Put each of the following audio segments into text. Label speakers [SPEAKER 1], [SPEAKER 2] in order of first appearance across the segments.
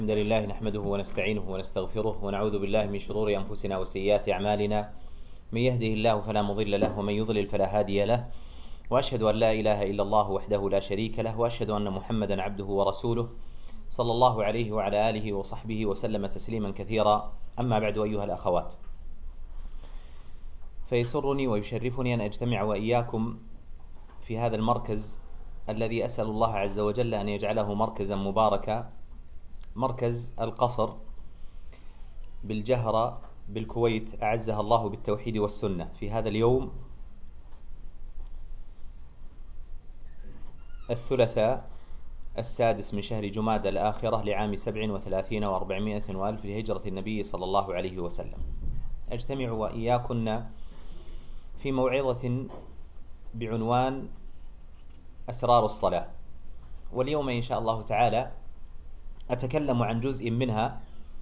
[SPEAKER 1] الحمد لله نحمده ونستعينه ونستغفره ونعوذ بالله من شرور أنفسنا وسيئات أعمالنا. من يهده الله فلا مضل له ومن يضلل فلا هادي له، وأشهد أن لا إله إلا الله وحده لا شريك له، وأشهد أن محمدا عبده ورسوله صلى الله عليه وعلى آله وصحبه وسلم تسليما كثيرا. أما بعد، أيها الأخوات، فيسرني ويشرفني أن أجتمع وإياكم في هذا المركز الذي أسأل الله عز وجل أن يجعله مركزا مباركا، مركز القصر بالجهرة بالكويت، أعزها الله بالتوحيد والسنة، في هذا اليوم الثلاثاء 6 من شهر جمادى الآخرة لعام 37 و400 وألف لهجرة النبي صلى الله عليه وسلم. أجتمع وإياكن في موعظة بعنوان أسرار الصلاة، واليوم إن شاء الله تعالى أتكلم عن جزء منها،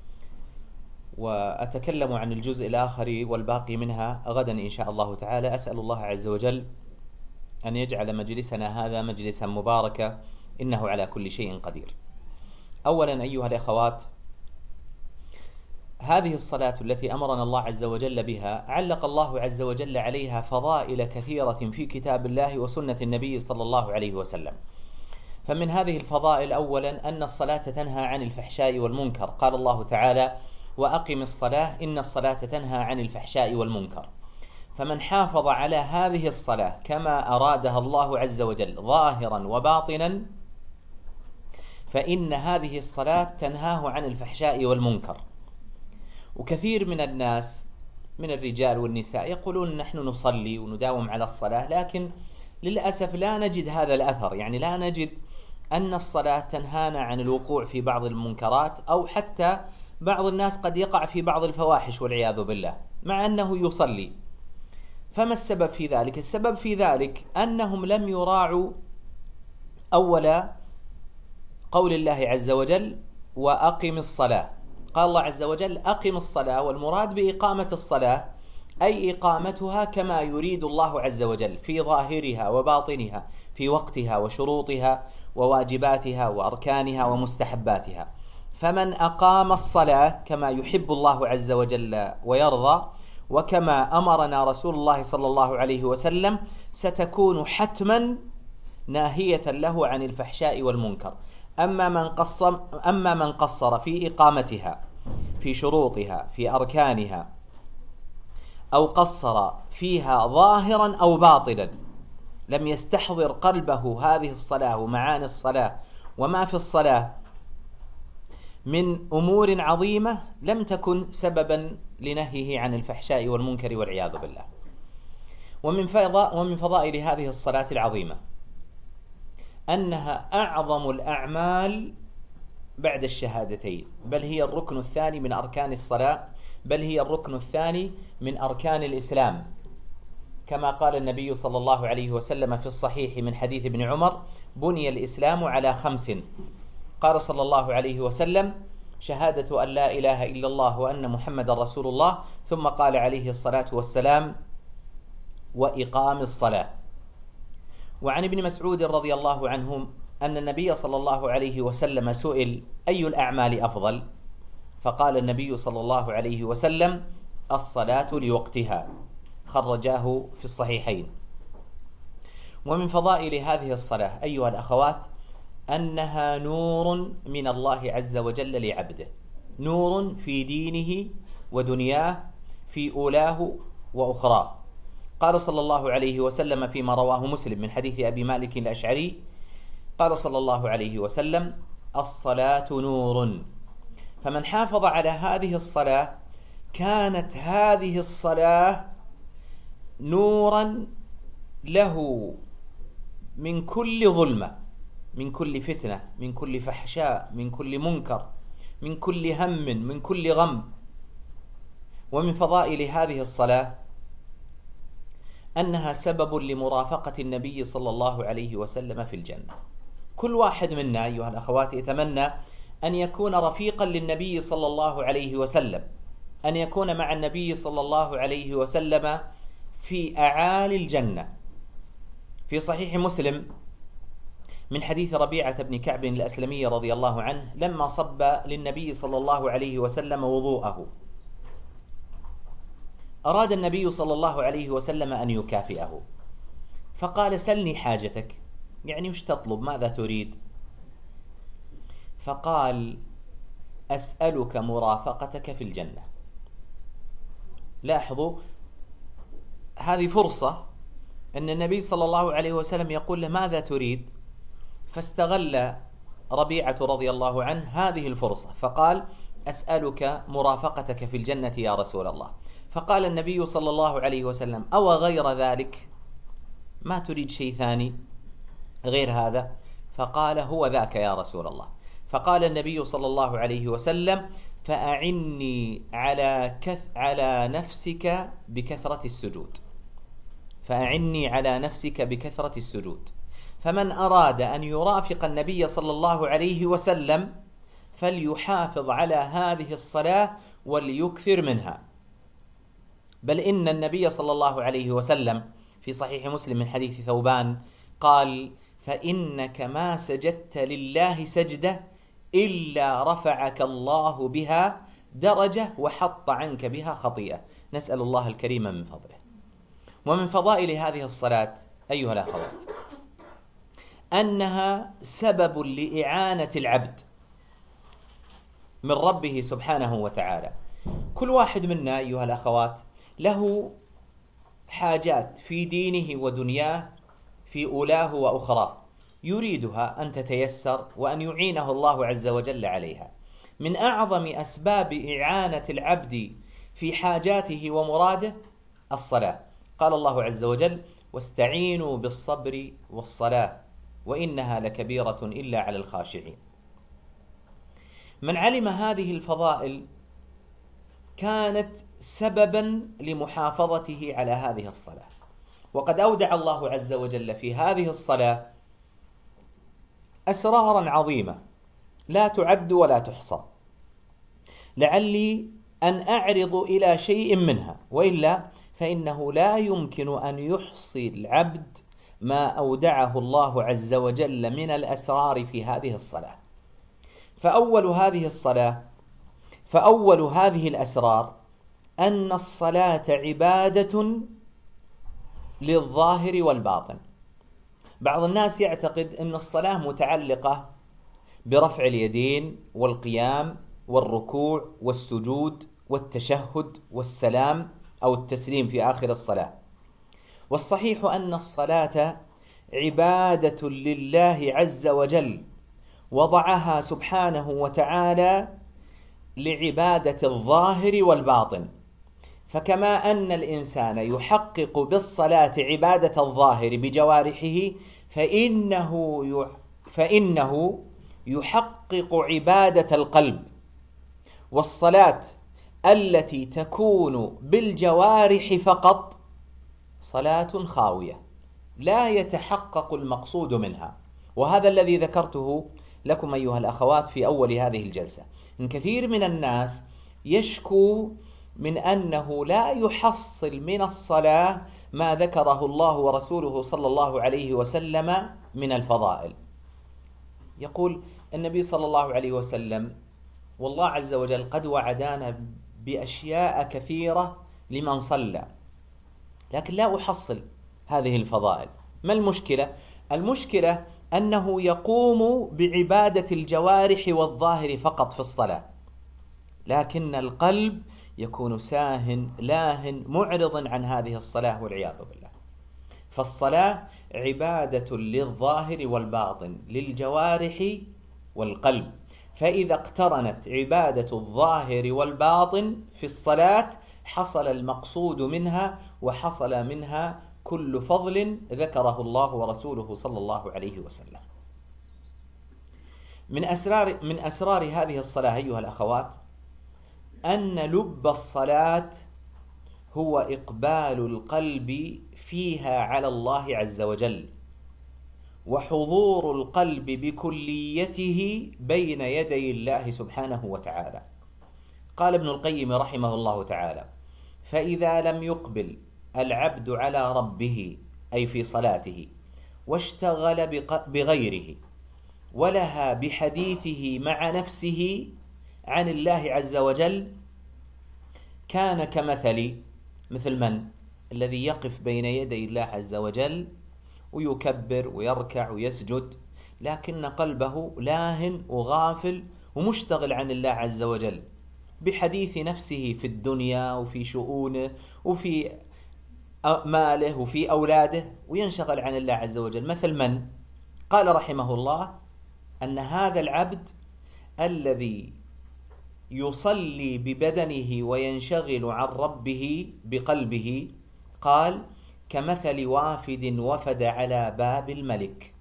[SPEAKER 1] وأتكلم عن الجزء الآخر والباقي منها غدا إن شاء الله تعالى. أسأل الله عز وجل أن يجعل مجلسنا هذا مجلسا مباركا، إنه على كل شيء قدير. أولا أيها الأخوات، هذه الصلاة التي أمرنا الله عز وجل بها علق الله عز وجل عليها فضائل كثيرة في كتاب الله وسنة النبي صلى الله عليه وسلم. فمن هذه الفضائل أولا أن الصلاة تنهى عن الفحشاء والمنكر، قال الله تعالى: وأقم الصلاة إن الصلاة تنهى عن الفحشاء والمنكر. فمن حافظ على هذه الصلاة كما أرادها الله عز وجل ظاهرا وباطنا، فإن هذه الصلاة تنهاه عن الفحشاء والمنكر. وكثير من الناس من الرجال والنساء يقولون نحن نصلي ونداوم على الصلاة، لكن للأسف لا نجد هذا الأثر، يعني لا نجد أن الصلاة تنهانا عن الوقوع في بعض المنكرات، أو حتى بعض الناس قد يقع في بعض الفواحش والعياذ بالله مع أنه يصلي. فما السبب في ذلك؟ السبب في ذلك أنهم لم يراعوا أولا قول الله عز وجل: وأقم الصلاة. قال الله عز وجل: أقم الصلاة، والمراد بإقامة الصلاة أي إقامتها كما يريد الله عز وجل في ظاهرها وباطنها، في وقتها وشروطها وواجباتها وأركانها ومستحباتها. فمن أقام الصلاة كما يحب الله عز وجل ويرضى، وكما أمرنا رسول الله صلى الله عليه وسلم، ستكون حتما ناهية له عن الفحشاء والمنكر. أما من قصر في إقامتها، في شروطها، في أركانها، أو قصر فيها ظاهرا أو باطنا، لم يستحضر قلبه هذه الصلاة ومعاني الصلاة وما في الصلاة من أمور عظيمة، لم تكن سببا لنهيه عن الفحشاء والمنكر والعياذ بالله. ومن فضائل هذه الصلاة العظيمة أنها أعظم الأعمال بعد الشهادتين، بل هي الركن الثاني من أركان الصلاة، بل هي الركن الثاني من أركان الإسلام، كما قال النبي صلى الله عليه وسلم في الصحيح من حديث ابن عمر: بني الإسلام على 5. قال صلى الله عليه وسلم: شهادة أن لا إله إلا الله وأن محمد رسول الله، ثم قال عليه الصلاة والسلام: وإقام الصلاة. وعن ابن مسعود رضي الله عنه أن النبي صلى الله عليه وسلم سئل: أي الأعمال أفضل؟ فقال النبي صلى الله عليه وسلم: الصلاة لوقتها، خرجاه في الصحيحين. ومن فضائل هذه الصلاة أيها الأخوات أنها نور من الله عز وجل لعبده، نور في دينه ودنياه، في أولاه وأخراه. قال صلى الله عليه وسلم فيما رواه مسلم من حديث أبي مالك الأشعري، قال صلى الله عليه وسلم: الصلاة نور، فمن حافظ على هذه الصلاة كانت هذه الصلاة نورا له من كل ظلمة، من كل فتنة، من كل فحشاء، من كل منكر، من كل هم، من كل غم. ومن فضائل هذه الصلاة أنها سبب لمرافقة النبي صلى الله عليه وسلم في الجنة. كل واحد منا أيها الأخوات يتمنى أن يكون رفيقا للنبي صلى الله عليه وسلم، أن يكون مع النبي صلى الله عليه وسلم في أعالي الجنة. في صحيح مسلم من حديث ربيعة بن كعب الأسلمي رضي الله عنه لما صب للنبي صلى الله عليه وسلم وضوءه، أراد النبي صلى الله عليه وسلم أن يكافئه، فقال: سلني حاجتك، يعني وش تطلب، ماذا تريد؟ فقال: أسألك مرافقتك في الجنة. لاحظوا، هذه فرصة أن النبي صلى الله عليه وسلم يقول له: ماذا تريد؟ فاستغل ربيعة رضي الله عنه هذه الفرصة فقال: أسألك مرافقتك في الجنة يا رسول الله. فقال النبي صلى الله عليه وسلم: أو غير ذلك، ما تريد شيء ثاني غير هذا؟ فقال: هو ذاك يا رسول الله. فقال النبي صلى الله عليه وسلم: فأعني على نفسك بكثرة السجود، فأعني على نفسك بكثرة السجود. فمن أراد أن يرافق النبي صلى الله عليه وسلم فليحافظ على هذه الصلاة وليكثر منها. بل إن النبي صلى الله عليه وسلم في صحيح مسلم من حديث ثوبان قال: فإنك ما سجدت لله سجدة إلا رفعك الله بها درجة وحط عنك بها خطيئة. نسأل الله الكريم من فضله. ومن فضائل هذه الصلاة أيها الأخوات أنها سبب لإعانة العبد من ربه سبحانه وتعالى. كل واحد منا أيها الأخوات له حاجات في دينه ودنياه، في أولاه وأخراه، يريدها أن تتيسر وأن يعينه الله عز وجل عليها. من أعظم أسباب إعانة العبد في حاجاته ومراده الصلاة. قال الله عز وجل: واستعينوا بالصبر والصلاة وإنها لكبيرة إلا على الخاشعين. من علم هذه الفضائل كانت سببا لمحافظته على هذه الصلاة. وقد أودع الله عز وجل في هذه الصلاة أسرارا عظيمة لا تعد ولا تحصى، لعلي أن أعرض إلى شيء منها، وإلا فإنه لا يمكن أن يحصي العبد ما أودعه الله عز وجل من الأسرار في هذه الصلاة. فأول هذه الأسرار أن الصلاة عبادة للظاهر والباطن. بعض الناس يعتقد أن الصلاة متعلقة برفع اليدين والقيام والركوع والسجود والتشهد والسلام أو التسليم في آخر الصلاة. والصحيح أن الصلاة عبادة لله عز وجل، وضعها سبحانه وتعالى لعبادة الظاهر والباطن. فكما أن الإنسان يحقق بالصلاة عبادة الظاهر بجوارحه، فإنه يحقق عبادة القلب. والصلاة التي تكون بالجوارح فقط صلاة خاوية لا يتحقق المقصود منها. وهذا الذي ذكرته لكم أيها الأخوات في أول هذه الجلسة. إن كثير من الناس يشكو من أنه لا يحصل من الصلاة ما ذكره الله ورسوله صلى الله عليه وسلم من الفضائل. يقول النبي صلى الله عليه وسلم: والله عز وجل قد وعدنا بأشياء كثيرة لمن صلى، لكن لا أحصل هذه الفضائل. ما المشكلة؟ المشكلة أنه يقوم بعبادة الجوارح والظاهر فقط في الصلاة، لكن القلب يكون ساهن لاهن معرض عن هذه الصلاة والعياذ بالله. فالصلاة عبادة للظاهر والباطن، للجوارح والقلب. فإذا اقترنت عبادة الظاهر والباطن في الصلاة حصل المقصود منها، وحصل منها كل فضل ذكره الله ورسوله صلى الله عليه وسلم. من أسرار هذه الصلاة أيها الأخوات أن لب الصلاة هو إقبال القلب فيها على الله عز وجل، وحضور القلب بكليته بين يدي الله سبحانه وتعالى. قال ابن القيم رحمه الله تعالى: فإذا لم يقبل العبد على ربه، أي في صلاته، واشتغل بغيره ولها بحديثه مع نفسه عن الله عز وجل كان مثل من؟ الذي يقف بين يدي الله عز وجل ويكبر ويركع ويسجد، لكن قلبه لاهٍ وغافل ومشتغل عن الله عز وجل بحديث نفسه في الدنيا وفي شؤونه وفي ماله وفي أولاده، وينشغل عن الله عز وجل. مثل من؟ قال رحمه الله أن هذا العبد الذي يصلي ببدنه وينشغل عن ربه بقلبه، قال كمثل وافد وفد على باب الملك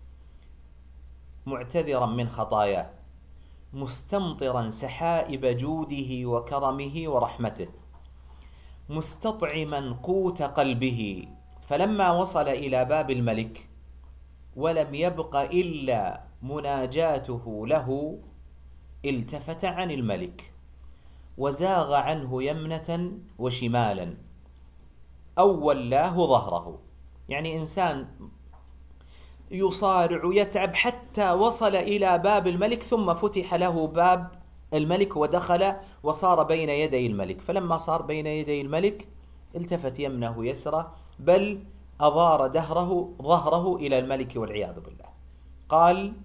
[SPEAKER 1] معتذرا من خطاياه مستمطرا سحائب جوده وكرمه ورحمته مستطعما قوت قلبه، فلما وصل إلى باب الملك ولم يبق إلا مناجاته له التفت عن الملك وزاغ عنه يمنة وشمالا أو ولاه ظهره. يعني إنسان يصارع يتعب حتى وصل إلى باب الملك، ثم فتح له باب الملك ودخل وصار بين يدي الملك، فلما صار بين يدي الملك التفت يمنه يسره، بل أضار ظهره إلى الملك والعياذ بالله. قال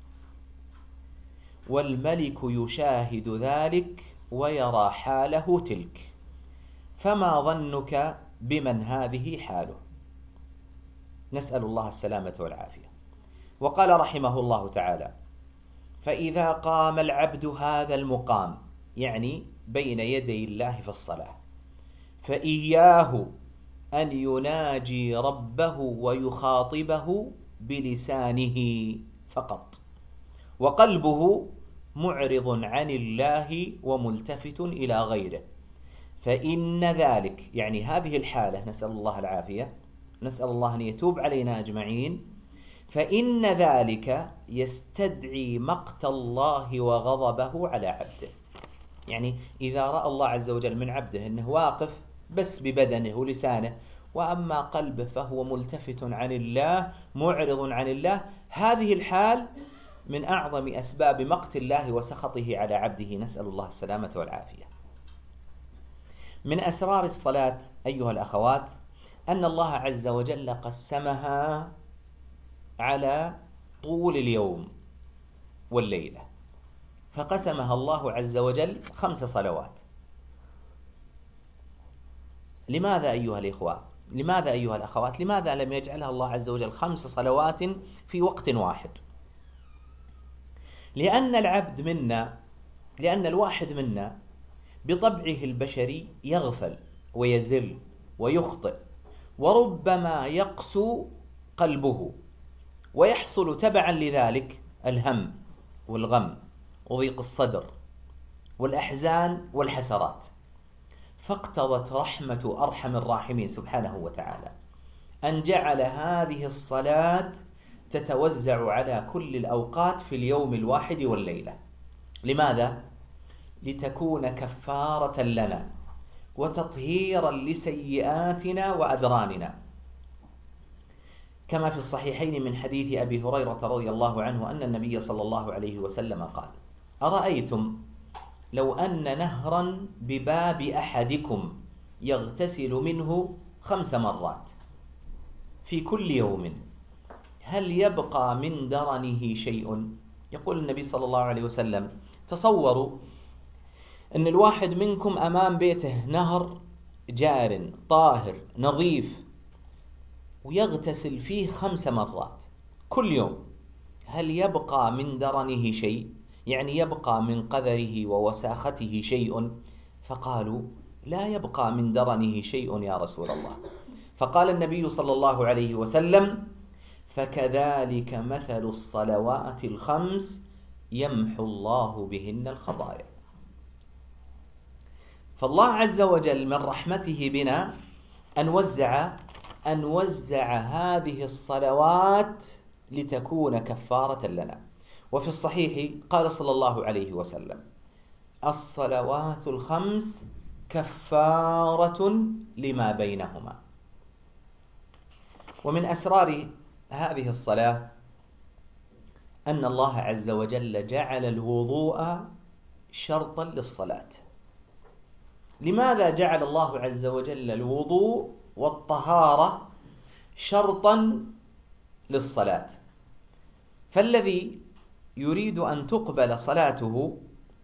[SPEAKER 1] والملك يشاهد ذلك ويرى حاله تلك، فما ظنك بمن هذه حاله؟ نسأل الله السلامة والعافية. وقال رحمه الله تعالى فإذا قام العبد هذا المقام، يعني بين يدي الله في الصلاة، فإياه أن يناجي ربه ويخاطبه بلسانه فقط، وقلبه معرض عن الله وملتفت إلى غيره، فإن ذلك، يعني هذه الحالة، نسأل الله العافية، نسأل الله أن يتوب علينا أجمعين، فإن ذلك يستدعي مقت الله وغضبه على عبده. يعني إذا رأى الله عز وجل من عبده أنه واقف بس ببدنه ولسانه، وأما قلبه فهو ملتفت عن الله معرض عن الله، هذه الحال من أعظم أسباب مقت الله وسخطه على عبده، نسأل الله السلامة والعافية. من أسرار الصلاة أيها الأخوات أن الله عز وجل قسمها على طول اليوم والليلة، فقسمها الله عز وجل 5 صلوات. لماذا أيها الإخوة؟ لماذا أيها الأخوات؟ لماذا لم يجعلها الله عز وجل 5 صلوات في وقت واحد؟ لأن الواحد منا بطبعه البشري يغفل ويزل ويخطئ، وربما يقسو قلبه، ويحصل تبعا لذلك الهم والغم وضيق الصدر والأحزان والحسرات. فاقتضت رحمة أرحم الراحمين سبحانه وتعالى أن جعل هذه الصلاة تتوزع على كل الأوقات في اليوم الواحد والليلة. لماذا؟ لتكون كفارة لنا وتطهيرا لسيئاتنا وأدراننا، كما في الصحيحين من حديث أبي هريرة رضي الله عنه أن النبي صلى الله عليه وسلم قال: أرأيتم لو أن نهرا بباب أحدكم يغتسل منه 5 مرات في كل يوم، هل يبقى من درنه شيء؟ يقول النبي صلى الله عليه وسلم: تصوروا أن الواحد منكم أمام بيته نهر جار طاهر نظيف ويغتسل فيه 5 مرات كل يوم، هل يبقى من درنه شيء؟ يعني يبقى من قذره ووساخته شيء؟ فقالوا: لا يبقى من درنه شيء يا رسول الله. فقال النبي صلى الله عليه وسلم: فكذلك مثل الصلوات ال5 يمحو الله بهن الخطايا. فالله عز وجل من رحمته بنا أن وزع هذه الصلوات لتكون كفارة لنا. وفي الصحيح قال صلى الله عليه وسلم: الصلوات ال5 كفارة لما بينهما. ومن أسرار هذه الصلاة أن الله عز وجل جعل الوضوء شرطا للصلاة. لماذا جعل الله عز وجل الوضوء والطهارة شرطا للصلاة؟ فالذي يريد أن تقبل صلاته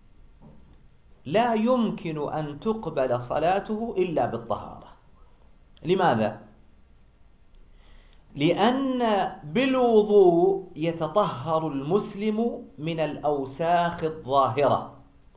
[SPEAKER 1] لا يمكن أن تقبل صلاته إلا بالطهارة. لماذا؟ لأن بالوضوء يتطهر المسلم من الأوساخ الظاهرة،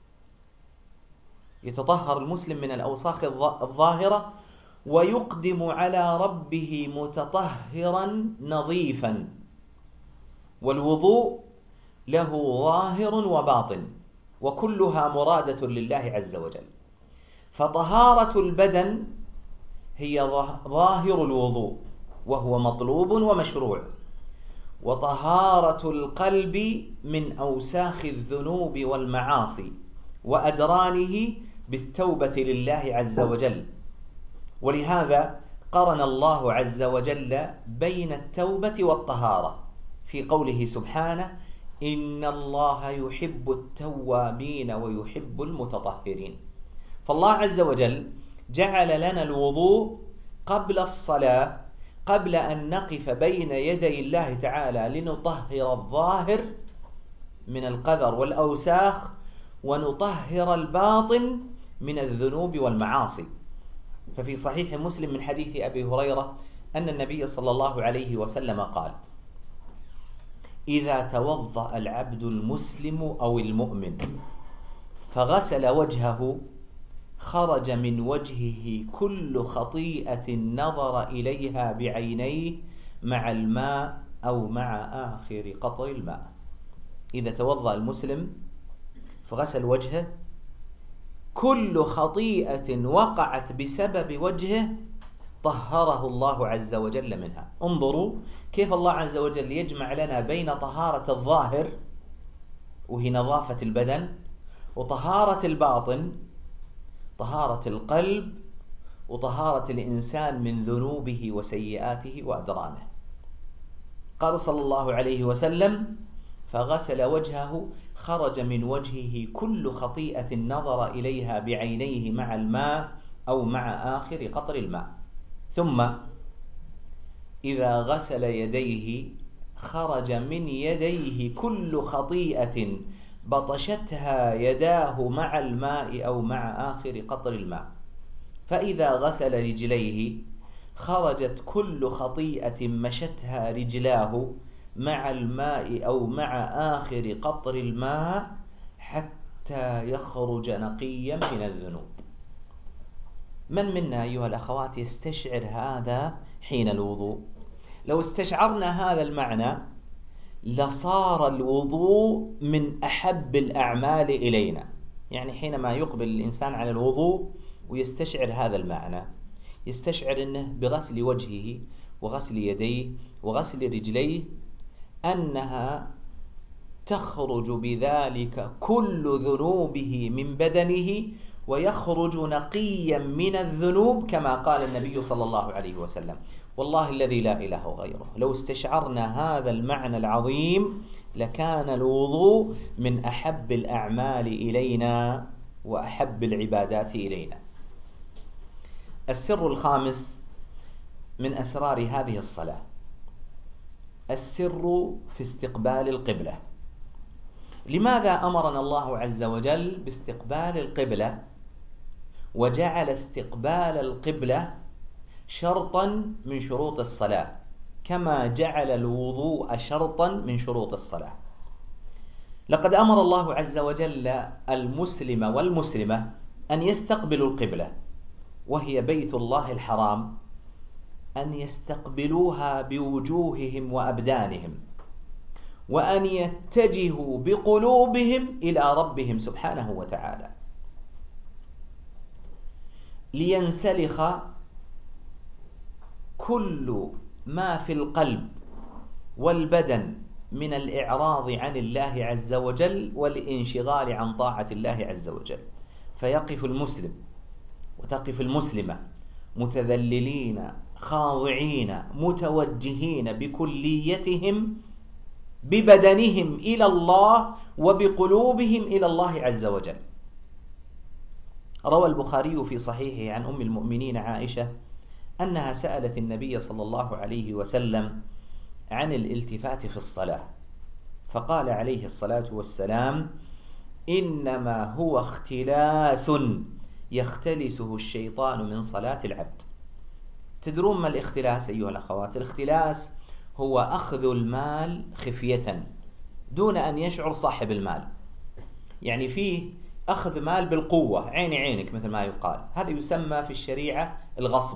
[SPEAKER 1] يتطهر المسلم من الأوساخ الظاهرة ويقدم على ربه متطهرا نظيفا. والوضوء له ظاهر وباطن وكلها مرادة لله عز وجل. فطهارة البدن هي ظاهر الوضوء وهو مطلوب ومشروع، وطهارة القلب من أوساخ الذنوب والمعاصي وأدرانه بالتوبة لله عز وجل. ولهذا قرن الله عز وجل بين التوبة والطهارة في قوله سبحانه: إن الله يحب التوابين ويحب المتطهرين. فالله عز وجل جعل لنا الوضوء قبل الصلاة، قبل أن نقف بين يدي الله تعالى لنطهر الظاهر من القذر والأوساخ ونطهر الباطن من الذنوب والمعاصي. ففي صحيح مسلم من حديث أبي هريرة أن النبي صلى الله عليه وسلم قال: إذا توضأ العبد المسلم أو المؤمن فغسل وجهه خرج من وجهه كل خطيئة نظر إليها بعينيه مع الماء أو مع آخر قطر الماء. إذا توضأ المسلم فغسل وجهه، كل خطيئة وقعت بسبب وجهه طهره الله عز وجل منها. انظروا كيف الله عز وجل يجمع لنا بين طهارة الظاهر وهي نظافة البدن وطهارة الباطن، طهارة القلب وطهارة الإنسان من ذنوبه وسيئاته وأدرانه. قال صلى الله عليه وسلم: فغسل وجهه خرج من وجهه كل خطيئة نظر إليها بعينيه مع الماء أو مع آخر قطر الماء. ثم إذا غسل يديه خرج من يديه كل خطيئة بطشتها يداه مع الماء أو مع آخر قطر الماء. فإذا غسل رجليه خرجت كل خطيئة مشتها رجلاه مع الماء أو مع آخر قطر الماء حتى يخرج نقيا من الذنوب. من منا أيها الأخوات يستشعر هذا حين الوضوء؟ لو استشعرنا هذا المعنى لصار الوضوء من أحب الأعمال إلينا. يعني حينما يقبل الإنسان على الوضوء ويستشعر هذا المعنى، يستشعر أنه بغسل وجهه وغسل يديه وغسل رجليه أنها تخرج بذلك كل ذنوبه من بدنه ويخرج نقيا من الذنوب كما قال النبي صلى الله عليه وسلم. والله الذي لا إله غيره لو استشعرنا هذا المعنى العظيم لكان الوضوء من أحب الأعمال إلينا وأحب العبادات إلينا. السر الخامس من أسرار هذه الصلاة السر في استقبال القبلة. لماذا أمرنا الله عز وجل باستقبال القبلة وجعل استقبال القبلة شرطا من شروط الصلاة كما جعل الوضوء شرطا من شروط الصلاة؟ لقد أمر الله عز وجل المسلم والمسلمة أن يستقبلوا القبلة وهي بيت الله الحرام، أن يستقبلوها بوجوههم وأبدانهم، وأن يتجهوا بقلوبهم إلى ربهم سبحانه وتعالى، لينسلخ كل ما في القلب والبدن من الإعراض عن الله عز وجل والانشغال عن طاعة الله عز وجل، فيقف المسلم وتقف المسلمة متذللين خاضعين متوجهين بكليتهم ببدنهم إلى الله وبقلوبهم إلى الله عز وجل. روى البخاري في صحيحه عن أم المؤمنين عائشة أنها سألت النبي صلى الله عليه وسلم عن الالتفات في الصلاة، فقال عليه الصلاة والسلام: إنما هو اختلاس يختلسه الشيطان من صلاة العبد. تدرون ما الاختلاس أيها الأخوات؟ الاختلاس هو أخذ المال خفية دون أن يشعر صاحب المال، يعني فيه أخذ مال بالقوة، عيني عينك مثل ما يقال، هذا يسمى في الشريعة الغصب.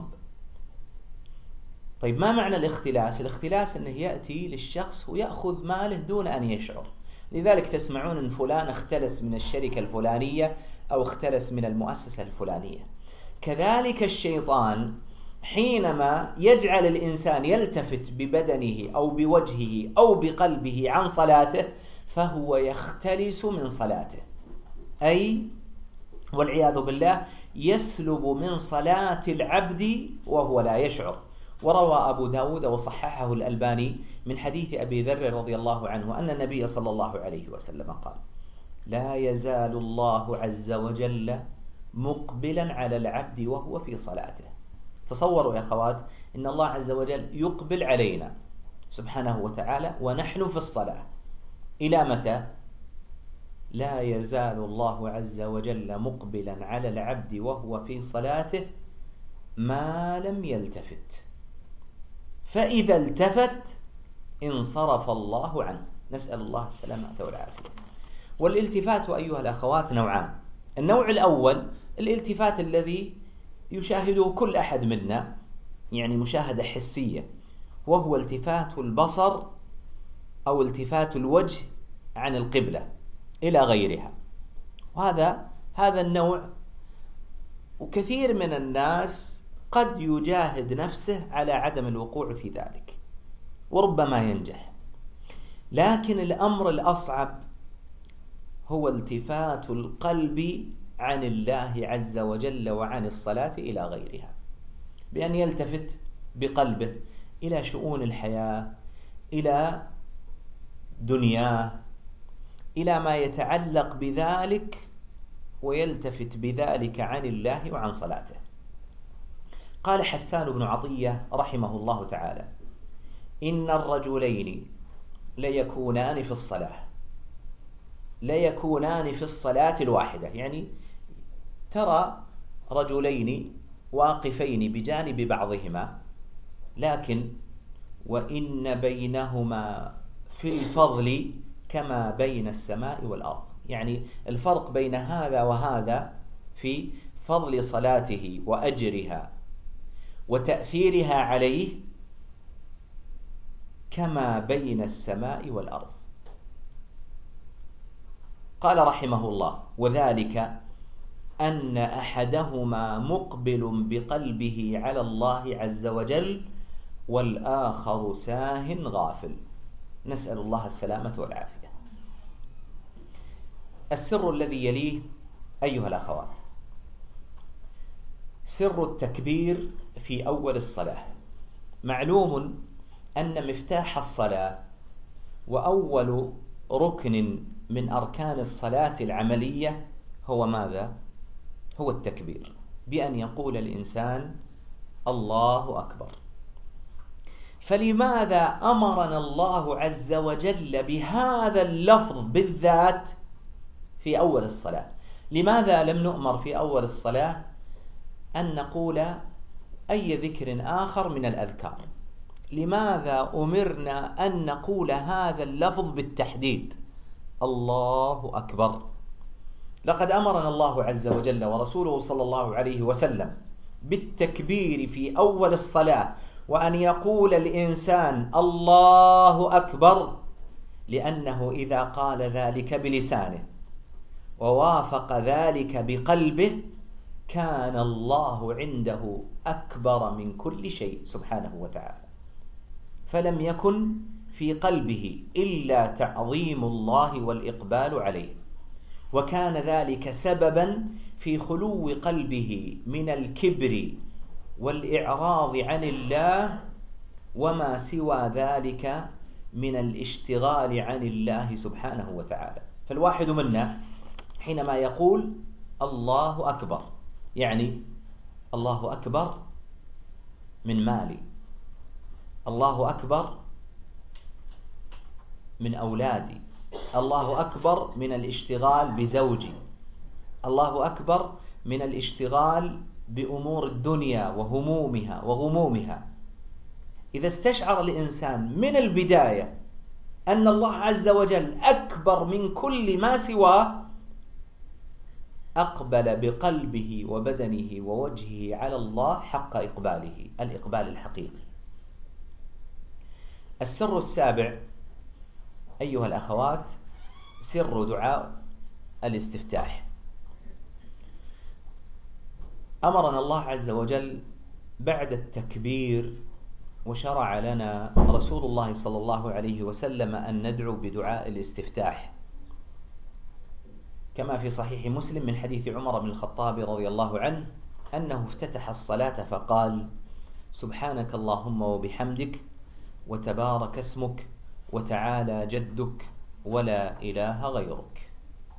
[SPEAKER 1] طيب ما معنى الاختلاس؟ الاختلاس أنه يأتي للشخص ويأخذ ماله دون أن يشعر. لذلك تسمعون أن فلان اختلس من الشركة الفلانية أو اختلس من المؤسسة الفلانية. كذلك الشيطان حينما يجعل الإنسان يلتفت ببدنه أو بوجهه أو بقلبه عن صلاته فهو يختلس من صلاته، أي والعياذ بالله يسلب من صلاة العبد وهو لا يشعر. وروى أبو داود وصححه الألباني من حديث أبي ذر رضي الله عنه أن النبي صلى الله عليه وسلم قال: لا يزال الله عز وجل مقبلا على العبد وهو في صلاته. تصوروا يا أخوات إن الله عز وجل يقبل علينا سبحانه وتعالى ونحن في الصلاة. إلى متى؟ لا يزال الله عز وجل مقبلا على العبد وهو في صلاته ما لم يلتفت، فإذا التفت انصرف الله عنه، نسأل الله السلامة والعافية. والالتفات أيها الأخوات نوعان. النوع الأول الالتفات الذي يشاهده كل أحد منا، يعني مشاهدة حسية، وهو التفات البصر أو التفات الوجه عن القبلة إلى غيرها. هذا النوع، وكثير من الناس قد يجاهد نفسه على عدم الوقوع في ذلك وربما ينجح. لكن الأمر الأصعب هو التفات القلب عن الله عز وجل وعن الصلاة إلى غيرها، بأن يلتفت بقلبه إلى شؤون الحياة، إلى دنياه، إلى ما يتعلق بذلك، ويلتفت بذلك عن الله وعن صلاته. قال حسان بن عطية رحمه الله تعالى: إن الرجلين ليكونان في الصلاة الواحدة، يعني ترى رجلين واقفين بجانب بعضهما، لكن وإن بينهما في الفضل كما بين السماء والأرض، يعني الفرق بين هذا وهذا في فضل صلاته وأجرها وتأثيرها عليه كما بين السماء والأرض. قال رحمه الله: وذلك أن أحدهما مقبل بقلبه على الله عز وجل والآخر ساه غافل، نسأل الله السلامة والعافية. السر الذي يليه أيها الأخوات سر التكبير في أول الصلاة. معلوم أن مفتاح الصلاة وأول ركن من أركان الصلاة العملية هو ماذا؟ هو التكبير، بأن يقول الإنسان الله أكبر. فلماذا أمرنا الله عز وجل بهذا اللفظ بالذات في أول الصلاة؟ لماذا لم نؤمر في أول الصلاة أن نقول أي ذكر آخر من الأذكار؟ لماذا أمرنا أن نقول هذا اللفظ بالتحديد الله أكبر؟ لقد أمرنا الله عز وجل ورسوله صلى الله عليه وسلم بالتكبير في أول الصلاة، وأن يقول الإنسان الله أكبر، لأنه إذا قال ذلك بلسانه ووافق ذلك بقلبه كان الله عنده أكبر من كل شيء سبحانه وتعالى، فلم يكن في قلبه إلا تعظيم الله والإقبال عليه، وكان ذلك سببا في خلو قلبه من الكبر والإعراض عن الله وما سوى ذلك من الاشتغال عن الله سبحانه وتعالى. فالواحد منا حينما يقول الله أكبر يعني الله أكبر من مالي، الله أكبر من أولادي، الله أكبر من الاشتغال بزوجي، الله أكبر من الاشتغال بأمور الدنيا وهمومها وغمومها. إذا استشعر الإنسان من البداية أن الله عز وجل أكبر من كل ما سواه، أقبل بقلبه وبدنه ووجهه على الله حق إقباله، الإقبال الحقيقي. السر السابع أيها الأخوات سر دعاء الاستفتاح. أمرنا الله عز وجل بعد التكبير وشرع لنا رسول الله صلى الله عليه وسلم أن ندعو بدعاء الاستفتاح، كما في صحيح مسلم من حديث عمر بن الخطاب رضي الله عنه أنه افتتح الصلاة فقال: سبحانك اللهم وبحمدك وتبارك اسمك وتعالى جدك ولا إله غيرك.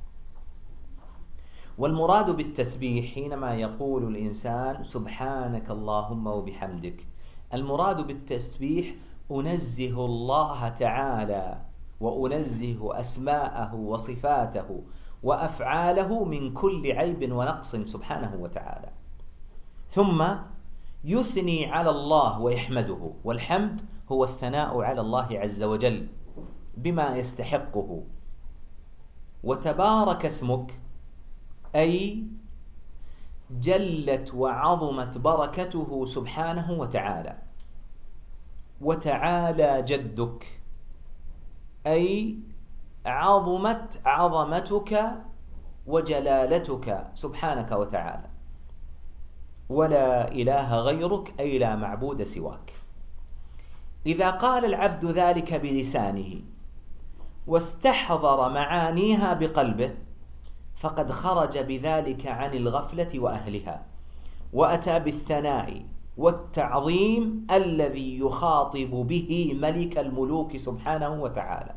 [SPEAKER 1] والمراد بالتسبيح حينما يقول الإنسان سبحانك اللهم وبحمدك، المراد بالتسبيح أنزه الله تعالى وأنزه أسماءه وصفاته وأفعاله من كل عيب ونقص سبحانه وتعالى، ثم يثني على الله ويحمده. والحمد هو الثناء على الله عز وجل بما يستحقه. وتبارك اسمك أي جلت وعظمت بركته سبحانه وتعالى. وتعالى جدك أي عظمت عظمتك وجلالتك سبحانك وتعالى. ولا إله غيرك أي لا معبود سواك. إذا قال العبد ذلك بلسانه واستحضر معانيها بقلبه فقد خرج بذلك عن الغفلة وأهلها، وأتى بالثناء والتعظيم الذي يخاطب به ملك الملوك سبحانه وتعالى.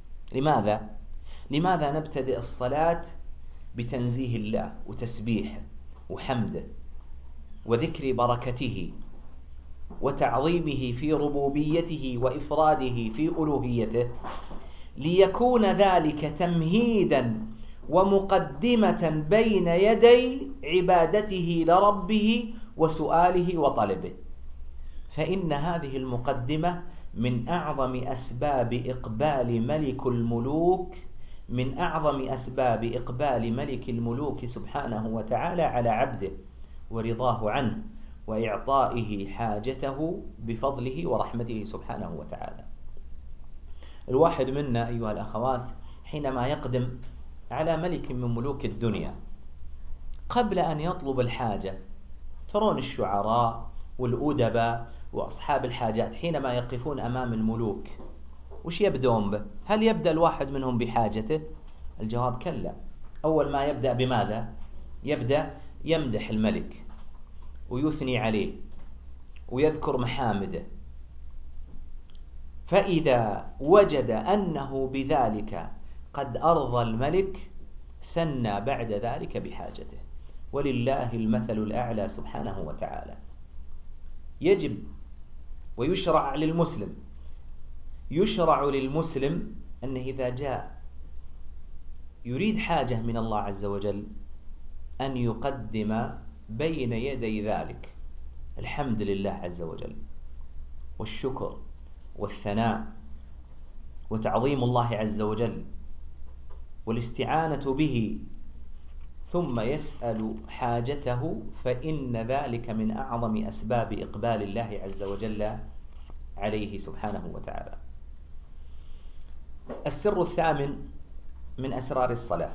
[SPEAKER 1] لماذا نبتدئ الصلاة بتنزيه الله وتسبيحه وحمده وذكر بركته وتعظيمه في ربوبيته وإفراده في ألوهيته؟ ليكون ذلك تمهيدا ومقدمة بين يدي عبادته لربه وسؤاله وطلبه. فإن هذه المقدمة من أعظم أسباب إقبال ملك الملوك، من أعظم أسباب إقبال ملك الملوك سبحانه وتعالى على عبده ورضاه عنه وإعطائه حاجته بفضله ورحمته سبحانه وتعالى. الواحد منا أيها الأخوات حينما يقدم على ملك من ملوك الدنيا قبل أن يطلب الحاجة، ترون الشعراء والأدباء وأصحاب الحاجات حينما يقفون أمام الملوك وش يبدون به؟ هل يبدأ الواحد منهم بحاجته؟ الجواب كلا. أول ما يبدأ بماذا؟ يبدأ يمدح الملك ويثني عليه ويذكر محامده، فإذا وجد أنه بذلك قد أرضى الملك ثنى بعد ذلك بحاجته. ولله المثل الأعلى سبحانه وتعالى. يجب ويشرع للمسلم أنه إذا جاء يريد حاجة من الله عز وجل أن يقدم بين يدي ذلك الحمد لله عز وجل والشكر والثناء وتعظيم الله عز وجل والاستعانة به، ثم يسأل حاجته، فإن ذلك من أعظم أسباب إقبال الله عز وجل عليه سبحانه وتعالى. السر الثامن من أسرار الصلاة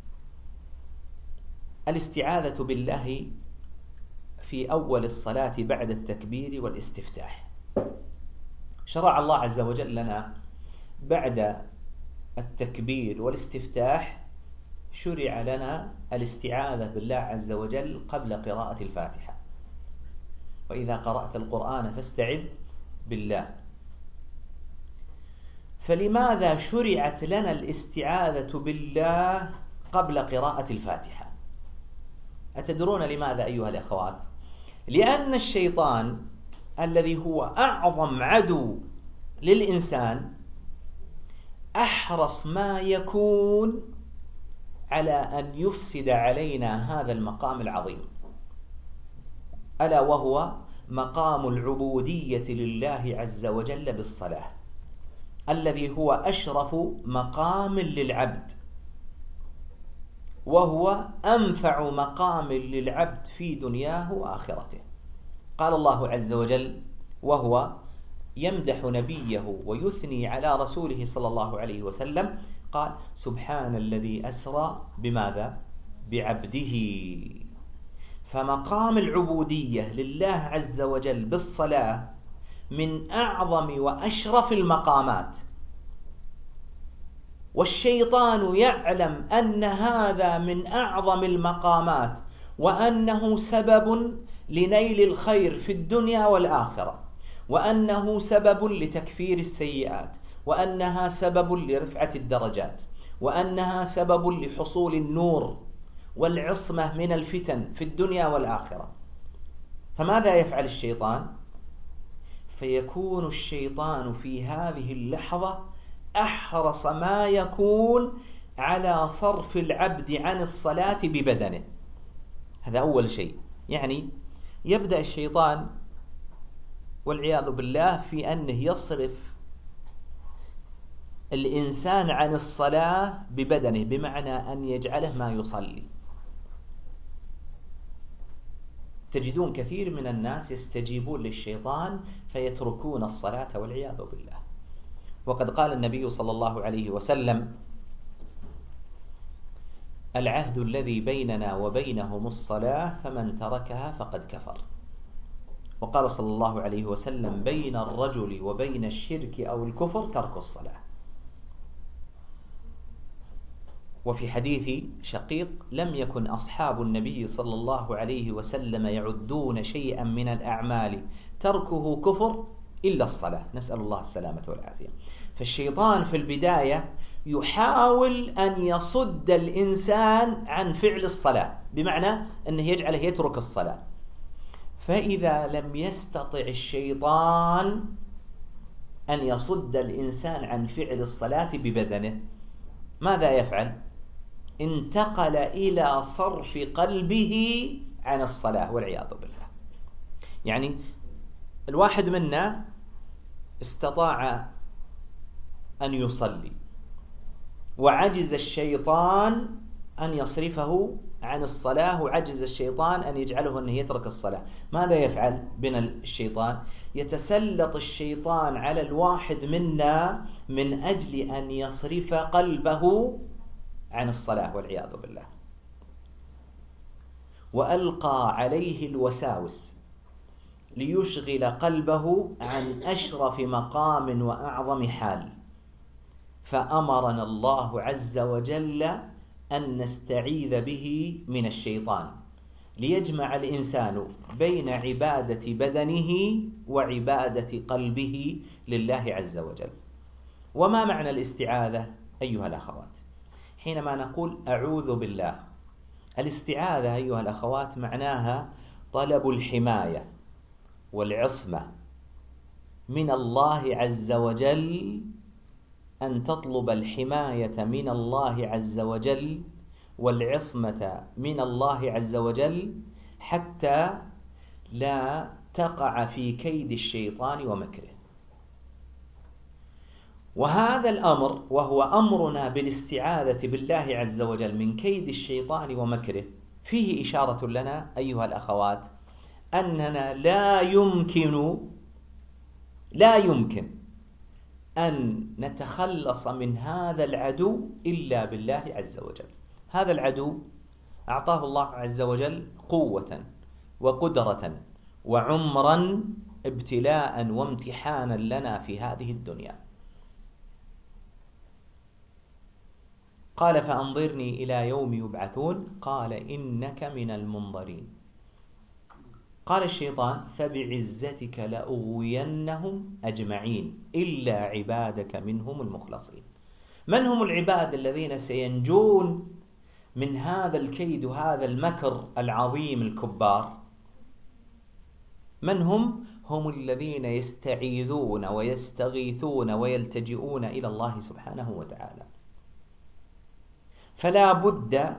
[SPEAKER 1] الاستعاذة بالله في أول الصلاة بعد التكبير والاستفتاح. شرع الله عز وجل لنا بعد التكبير والاستفتاح شرع لنا الاستعاذة بالله عز وجل قبل قراءة الفاتحة. وإذا قرأت القرآن فاستعذ بالله. فلماذا شرعت لنا الاستعاذة بالله قبل قراءة الفاتحة؟ أتدرون لماذا أيها الأخوات؟ لأن الشيطان الذي هو أعظم عدو للإنسان أحرص ما يكون على أن يفسد علينا هذا المقام العظيم، ألا وهو مقام العبودية لله عز وجل بالصلاة، الذي هو أشرف مقام للعبد، وهو أنفع مقام للعبد في دنياه وآخرته. قال الله عز وجل وهو يمدح نبيه ويثني على رسوله صلى الله عليه وسلم، قال: سبحان الذي أسرى بماذا؟ بعبده. فمقام العبودية لله عز وجل بالصلاة من أعظم وأشرف المقامات، والشيطان يعلم أن هذا من أعظم المقامات، وأنه سبب لنيل الخير في الدنيا والآخرة، وأنه سبب لتكفير السيئات، وأنها سبب لرفعة الدرجات، وأنها سبب لحصول النور والعصمة من الفتن في الدنيا والآخرة. فماذا يفعل الشيطان؟ فيكون الشيطان في هذه اللحظة أحرص ما يكون على صرف العبد عن الصلاة ببدنه. هذا أول شيء. يعني يبدأ الشيطان والعياذ بالله في أنه يصرف الإنسان عن الصلاة ببدنه، بمعنى أن يجعله ما يصلي. تجدون كثير من الناس يستجيبون للشيطان فيتركون الصلاة والعياذ بالله. وقد قال النبي صلى الله عليه وسلم: العهد الذي بيننا وبينهم الصلاة فمن تركها فقد كفر. وقال صلى الله عليه وسلم: بين الرجل وبين الشرك أو الكفر ترك الصلاة. وفي حديث شقيق: لم يكن أصحاب النبي صلى الله عليه وسلم يعدون شيئا من الأعمال تركه كفر إلا الصلاة، نسأل الله السلامة والعافية. فالشيطان في البداية يحاول أن يصد الإنسان عن فعل الصلاة، بمعنى أنه يجعله يترك الصلاة. فإذا لم يستطع الشيطان أن يصد الإنسان عن فعل الصلاة ببدنه، ماذا يفعل؟ انتقل إلى صرف قلبه عن الصلاة والعياذ بالله. يعني الواحد منا استطاع أن يصلي، وعجز الشيطان أن يصرفه عن الصلاة، وعجز الشيطان أن يجعله أنه يترك الصلاة. ماذا يفعل بنا الشيطان؟ يتسلط الشيطان على الواحد منا من أجل أن يصرف قلبه عن الصلاة والعياذ بالله، وألقى عليه الوساوس ليشغل قلبه عن أشرف مقام وأعظم حال. فأمرنا الله عز وجل أن نستعيذ به من الشيطان، ليجمع الإنسان بين عبادة بدنه وعبادة قلبه لله عز وجل. وما معنى الاستعاذة أيها الأخوات؟ حينما نقول أعوذ بالله، الاستعاذة أيها الأخوات معناها طلب الحماية والعصمة من الله عز وجل، أن تطلب الحماية من الله عز وجل والعصمة من الله عز وجل حتى لا تقع في كيد الشيطان ومكره. وهذا الأمر وهو أمرنا بالاستعاذة بالله عز وجل من كيد الشيطان ومكره فيه إشارة لنا أيها الأخوات أننا لا يمكن أن نتخلص من هذا العدو إلا بالله عز وجل. هذا العدو أعطاه الله عز وجل قوة وقدرة وعمرا ابتلاء وامتحانا لنا في هذه الدنيا. قال: فأنظرني إلى يوم يبعثون، قال: إنك من المنظرين. قال الشيطان: فبعزتك لأغوينهم أجمعين إلا عبادك منهم المخلصين. من هم العباد الذين سينجون من هذا الكيد وهذا المكر العظيم الكبار؟ من هم؟ هم الذين يستعيذون ويستغيثون ويلتجئون إلى الله سبحانه وتعالى. فلا بد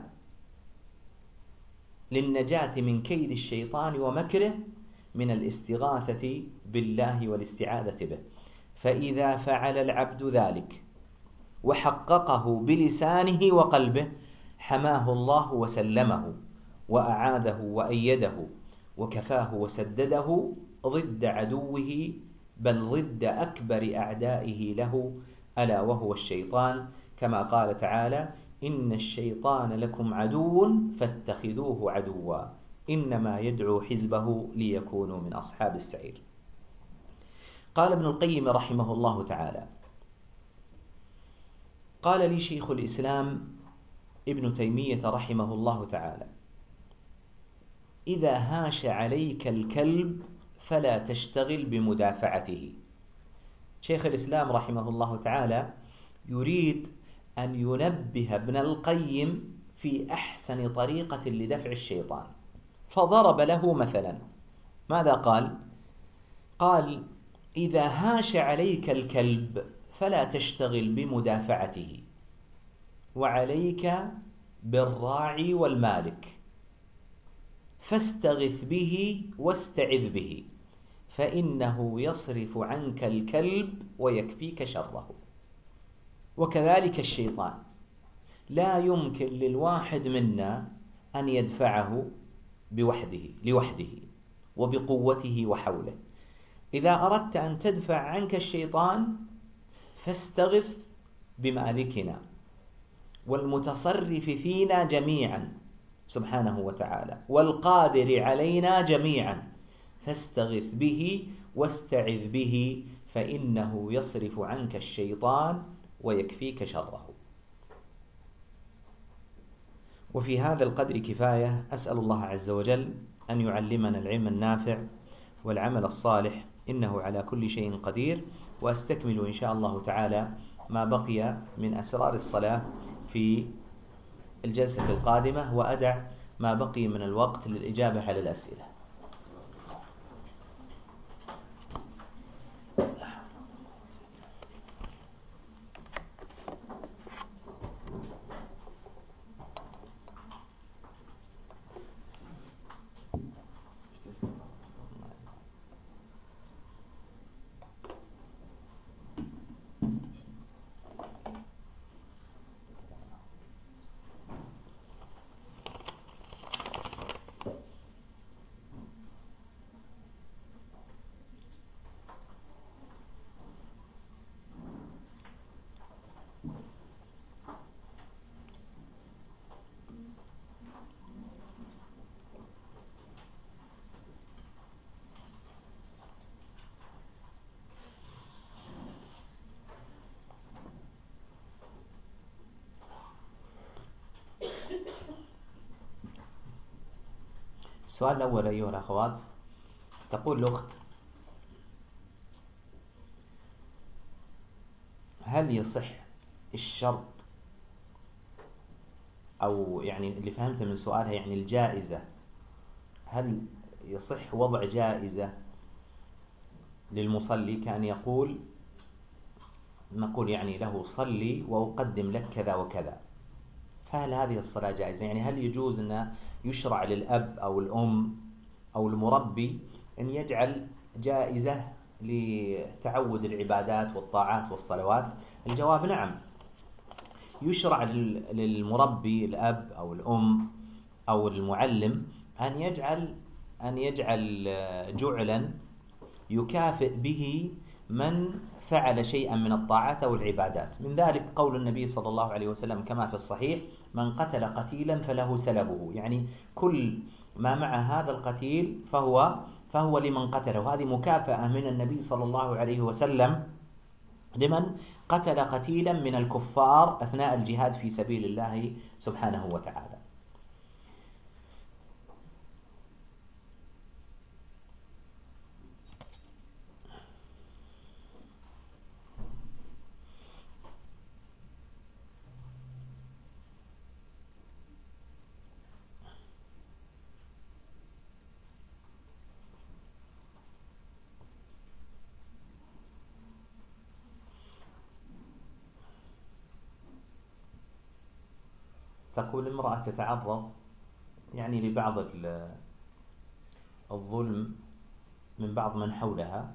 [SPEAKER 1] للنجاة من كيد الشيطان ومكره من الاستغاثة بالله والاستعاذة به. فإذا فعل العبد ذلك وحققه بلسانه وقلبه حماه الله وسلمه وأعاده وأيده وكفاه وسدده ضد عدوه، بل ضد أكبر أعدائه له، ألا وهو الشيطان، كما قال تعالى: إن الشيطان لكم عدو فاتخذوه عدوا إنما يدعو حزبه ليكونوا من أصحاب السعير. قال ابن القيم رحمه الله تعالى: قال لي شيخ الإسلام ابن تيمية رحمه الله تعالى: إذا هاش عليك الكلب فلا تشتغل بمدافعته. شيخ الإسلام رحمه الله تعالى يريد أن ينبه ابن القيم في أحسن طريقة لدفع الشيطان، فضرب له مثلا. ماذا قال؟ قال: إذا هاش عليك الكلب فلا تشتغل بمدافعته، وعليك بالراعي والمالك، فاستغث به واستعذ به، فإنه يصرف عنك الكلب ويكفيك شره. وكذلك الشيطان لا يمكن للواحد منا أن يدفعه لوحده وبقوته وحوله. إذا أردت أن تدفع عنك الشيطان فاستغث بمالكنا والمتصرف فينا جميعا سبحانه وتعالى والقادر علينا جميعا، فاستغث به واستعذ به، فإنه يصرف عنك الشيطان ويكفيك شره. وفي هذا القدر كفاية. أسأل الله عز وجل أن يعلمنا العلم النافع والعمل الصالح، إنه على كل شيء قدير. وأستكمل إن شاء الله تعالى ما بقي من أسرار الصلاة في الجلسة القادمة، وأدع ما بقي من الوقت للإجابة على الأسئلة. السؤال الأول أيها الأخوات، تقول الأخت: هل يصح الشرط، أو يعني اللي فهمته من سؤالها يعني الجائزة، هل يصح وضع جائزة للمصلي كان نقول يعني له صلي وأقدم لك كذا وكذا، فهل هذه الصلاة جائزة؟ يعني هل يجوز أن يشرع للأب أو الأم أو المربي أن يجعل جائزة لتعود العبادات والطاعات والصلوات؟ الجواب نعم، يشرع للمربي الأب أو الأم أو المعلم أن يجعل جعلا يكافئ به من فعل شيئا من الطاعات أو العبادات. من ذلك قول النبي صلى الله عليه وسلم كما في الصحيح: من قتل قتيلا فله سلبه، يعني كل ما مع هذا القتيل فهو لمن قتله. هذه مكافأة من النبي صلى الله عليه وسلم لمن قتل قتيلا من الكفار أثناء الجهاد في سبيل الله سبحانه وتعالى. تقول امرأة تتعرض يعني لبعض الظلم من بعض من حولها،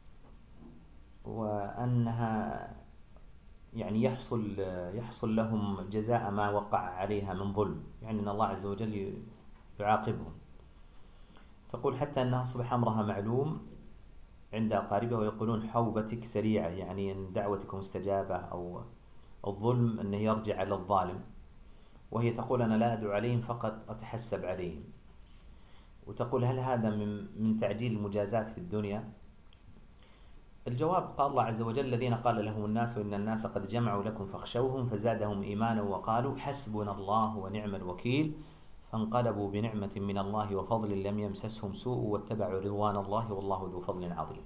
[SPEAKER 1] وأنها يعني يحصل لهم جزاء ما وقع عليها من ظلم، يعني أن الله عز وجل يعاقبهم. تقول حتى أنها أصبح أمرها معلوم عند أقاربها ويقولون حوبتك سريعة، يعني أن دعوتك مستجابة، أو الظلم أنه يرجع على الظالم. وهي تقول أنا لا أدعو عليهم، فقط أتحسب عليهم. وتقول هل هذا من تعجيل المجازات في الدنيا؟ الجواب قال الله عز وجل الذين قال لهم الناس إن الناس قد جمعوا لكم فاخشوهم فزادهم إيمانا وقالوا حسبنا الله ونعم الوكيل فانقلبوا بنعمة من الله وفضل لم يمسسهم سوء واتبعوا رضوان الله والله ذو فضل عظيم.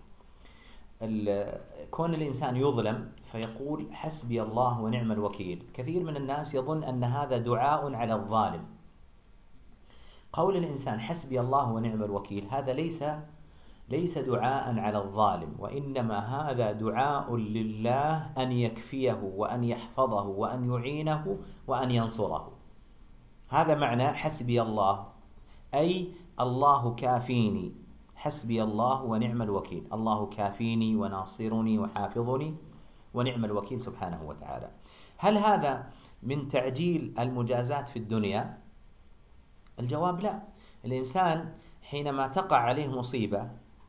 [SPEAKER 1] كون الإنسان يظلم فيقول حسبي الله ونعم الوكيل، كثير من الناس يظن أن هذا دعاء على الظالم. قول الإنسان حسبي الله ونعم الوكيل هذا ليس دعاء على الظالم، وإنما هذا دعاء لله أن يكفيه وأن يحفظه وأن يعينه وأن ينصره. هذا معنى حسبي الله، أي الله كافيني، حسبي الله ونعم الوكيل، الله كافيني وناصرني وحافظني ونعم الوكيل سبحانه وتعالى. هل هذا من تعجيل المجازات في الدنيا؟ الجواب لا. الإنسان حينما تقع عليه مصيبة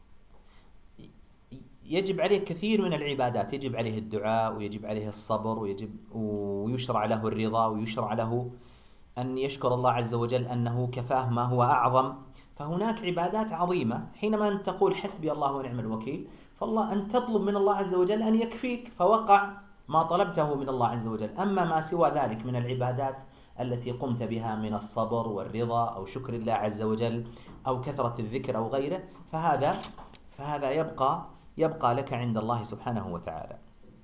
[SPEAKER 1] يجب عليه كثير من العبادات، يجب عليه الدعاء ويجب عليه الصبر ويشرع له الرضا ويشرع له أن يشكر الله عز وجل أنه كفاه ما هو أعظم. فهناك عبادات عظيمة. حينما أن تقول حسبي الله ونعم الوكيل فالله أن تطلب من الله عز وجل أن يكفيك، فوقع ما طلبته من الله عز وجل. أما ما سوى ذلك من العبادات التي قمت بها من الصبر والرضا أو شكر الله عز وجل أو كثرة الذكر أو غيره، فهذا يبقى لك عند الله سبحانه وتعالى.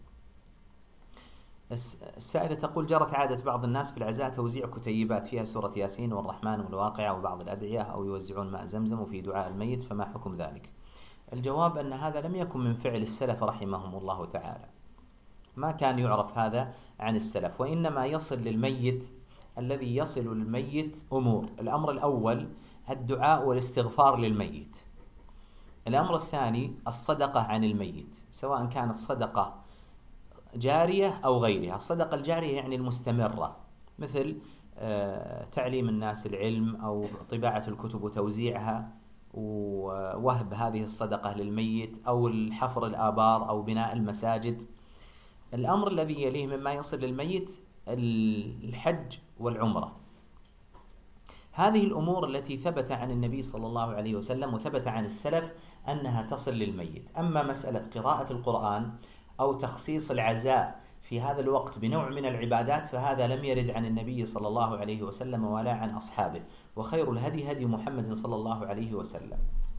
[SPEAKER 1] السائلة تقول جرت عادة بعض الناس في العزاء توزيع كتيبات فيها سورة ياسين والرحمن والواقعة وبعض الأدعية، أو يوزعون ماء زمزم وفي دعاء الميت، فما حكم ذلك؟ الجواب أن هذا لم يكن من فعل السلف رحمهم الله تعالى، ما كان يعرف هذا عن السلف، وإنما يصل للميت الذي يصل للميت أمور. الأمر الأول الدعاء والاستغفار للميت. الأمر الثاني الصدقة عن الميت، سواء كانت صدقة جارية أو غيرها. الصدقة الجارية يعني المستمرة، مثل تعليم الناس العلم أو طباعة الكتب وتوزيعها ووهب هذه الصدقة للميت، أو الحفر الآبار أو بناء المساجد. الأمر الذي يليه مما يصل للميت الحج والعمرة. هذه الأمور التي ثبت عن النبي صلى الله عليه وسلم وثبت عن السلف أنها تصل للميت. أما مسألة قراءة القرآن أو تخصيص العزاء في هذا الوقت بنوع من العبادات فهذا لم يرد عن النبي صلى الله عليه وسلم ولا عن أصحابه، وخير الهدي هدي محمد صلى الله عليه وسلم.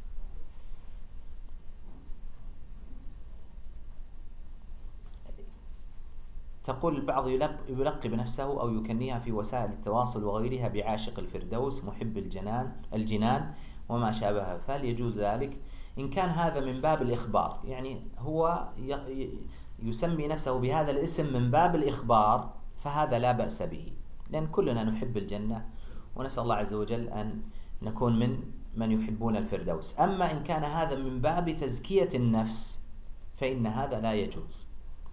[SPEAKER 1] تقول البعض يلقب نفسه أو يكنيها في وسائل التواصل وغيرها بعاشق الفردوس محب الجنان وما شابهها، فهل يجوز ذلك؟ إن كان هذا من باب الإخبار، يعني هو يسمي نفسه بهذا الاسم من باب الإخبار، فهذا لا بأس به، لأن كلنا نحب الجنة ونسأل الله عز وجل أن نكون من يحبون الفردوس. أما إن كان هذا من باب تزكية النفس فإن هذا لا يجوز.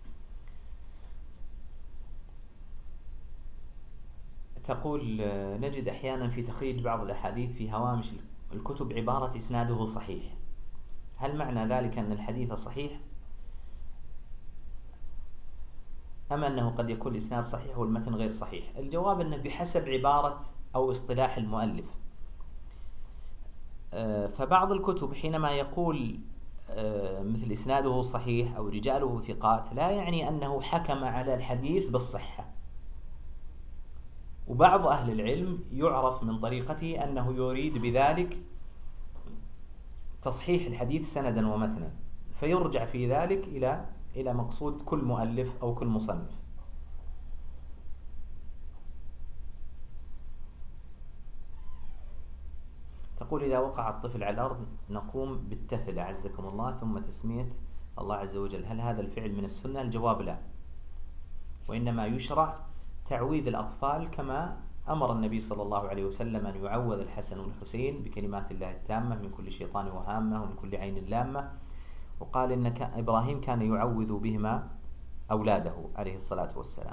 [SPEAKER 1] تقول نجد أحيانا في تخريج بعض الأحاديث في هوامش الكتب عبارة إسناده صحيح، هل معنى ذلك أن الحديث صحيح أم أنه قد يكون الإسناد صحيح والمتن غير صحيح؟ الجواب أنه بحسب عبارة أو اصطلاح المؤلف. فبعض الكتب حينما يقول مثل إسناده صحيح أو رجاله ثقات لا يعني أنه حكم على الحديث بالصحة. وبعض أهل العلم يعرف من طريقته أنه يريد بذلك تصحيح الحديث سندا ومتنا، فيرجع في ذلك إلى مقصود كل مؤلف أو كل مصنف. تقول إذا وقع الطفل على الأرض نقوم بالتفل أعزكم الله ثم تسمية الله عز وجل، هل هذا الفعل من السنة؟ الجواب لا، وإنما يشرع تعويذ الأطفال كما أمر النبي صلى الله عليه وسلم أن يعوذ الحسن والحسين بكلمات الله التامة من كل شيطان وهامة ومن كل عين لامة، وقال إن إبراهيم كان يعوذ بهما أولاده عليه الصلاة والسلام.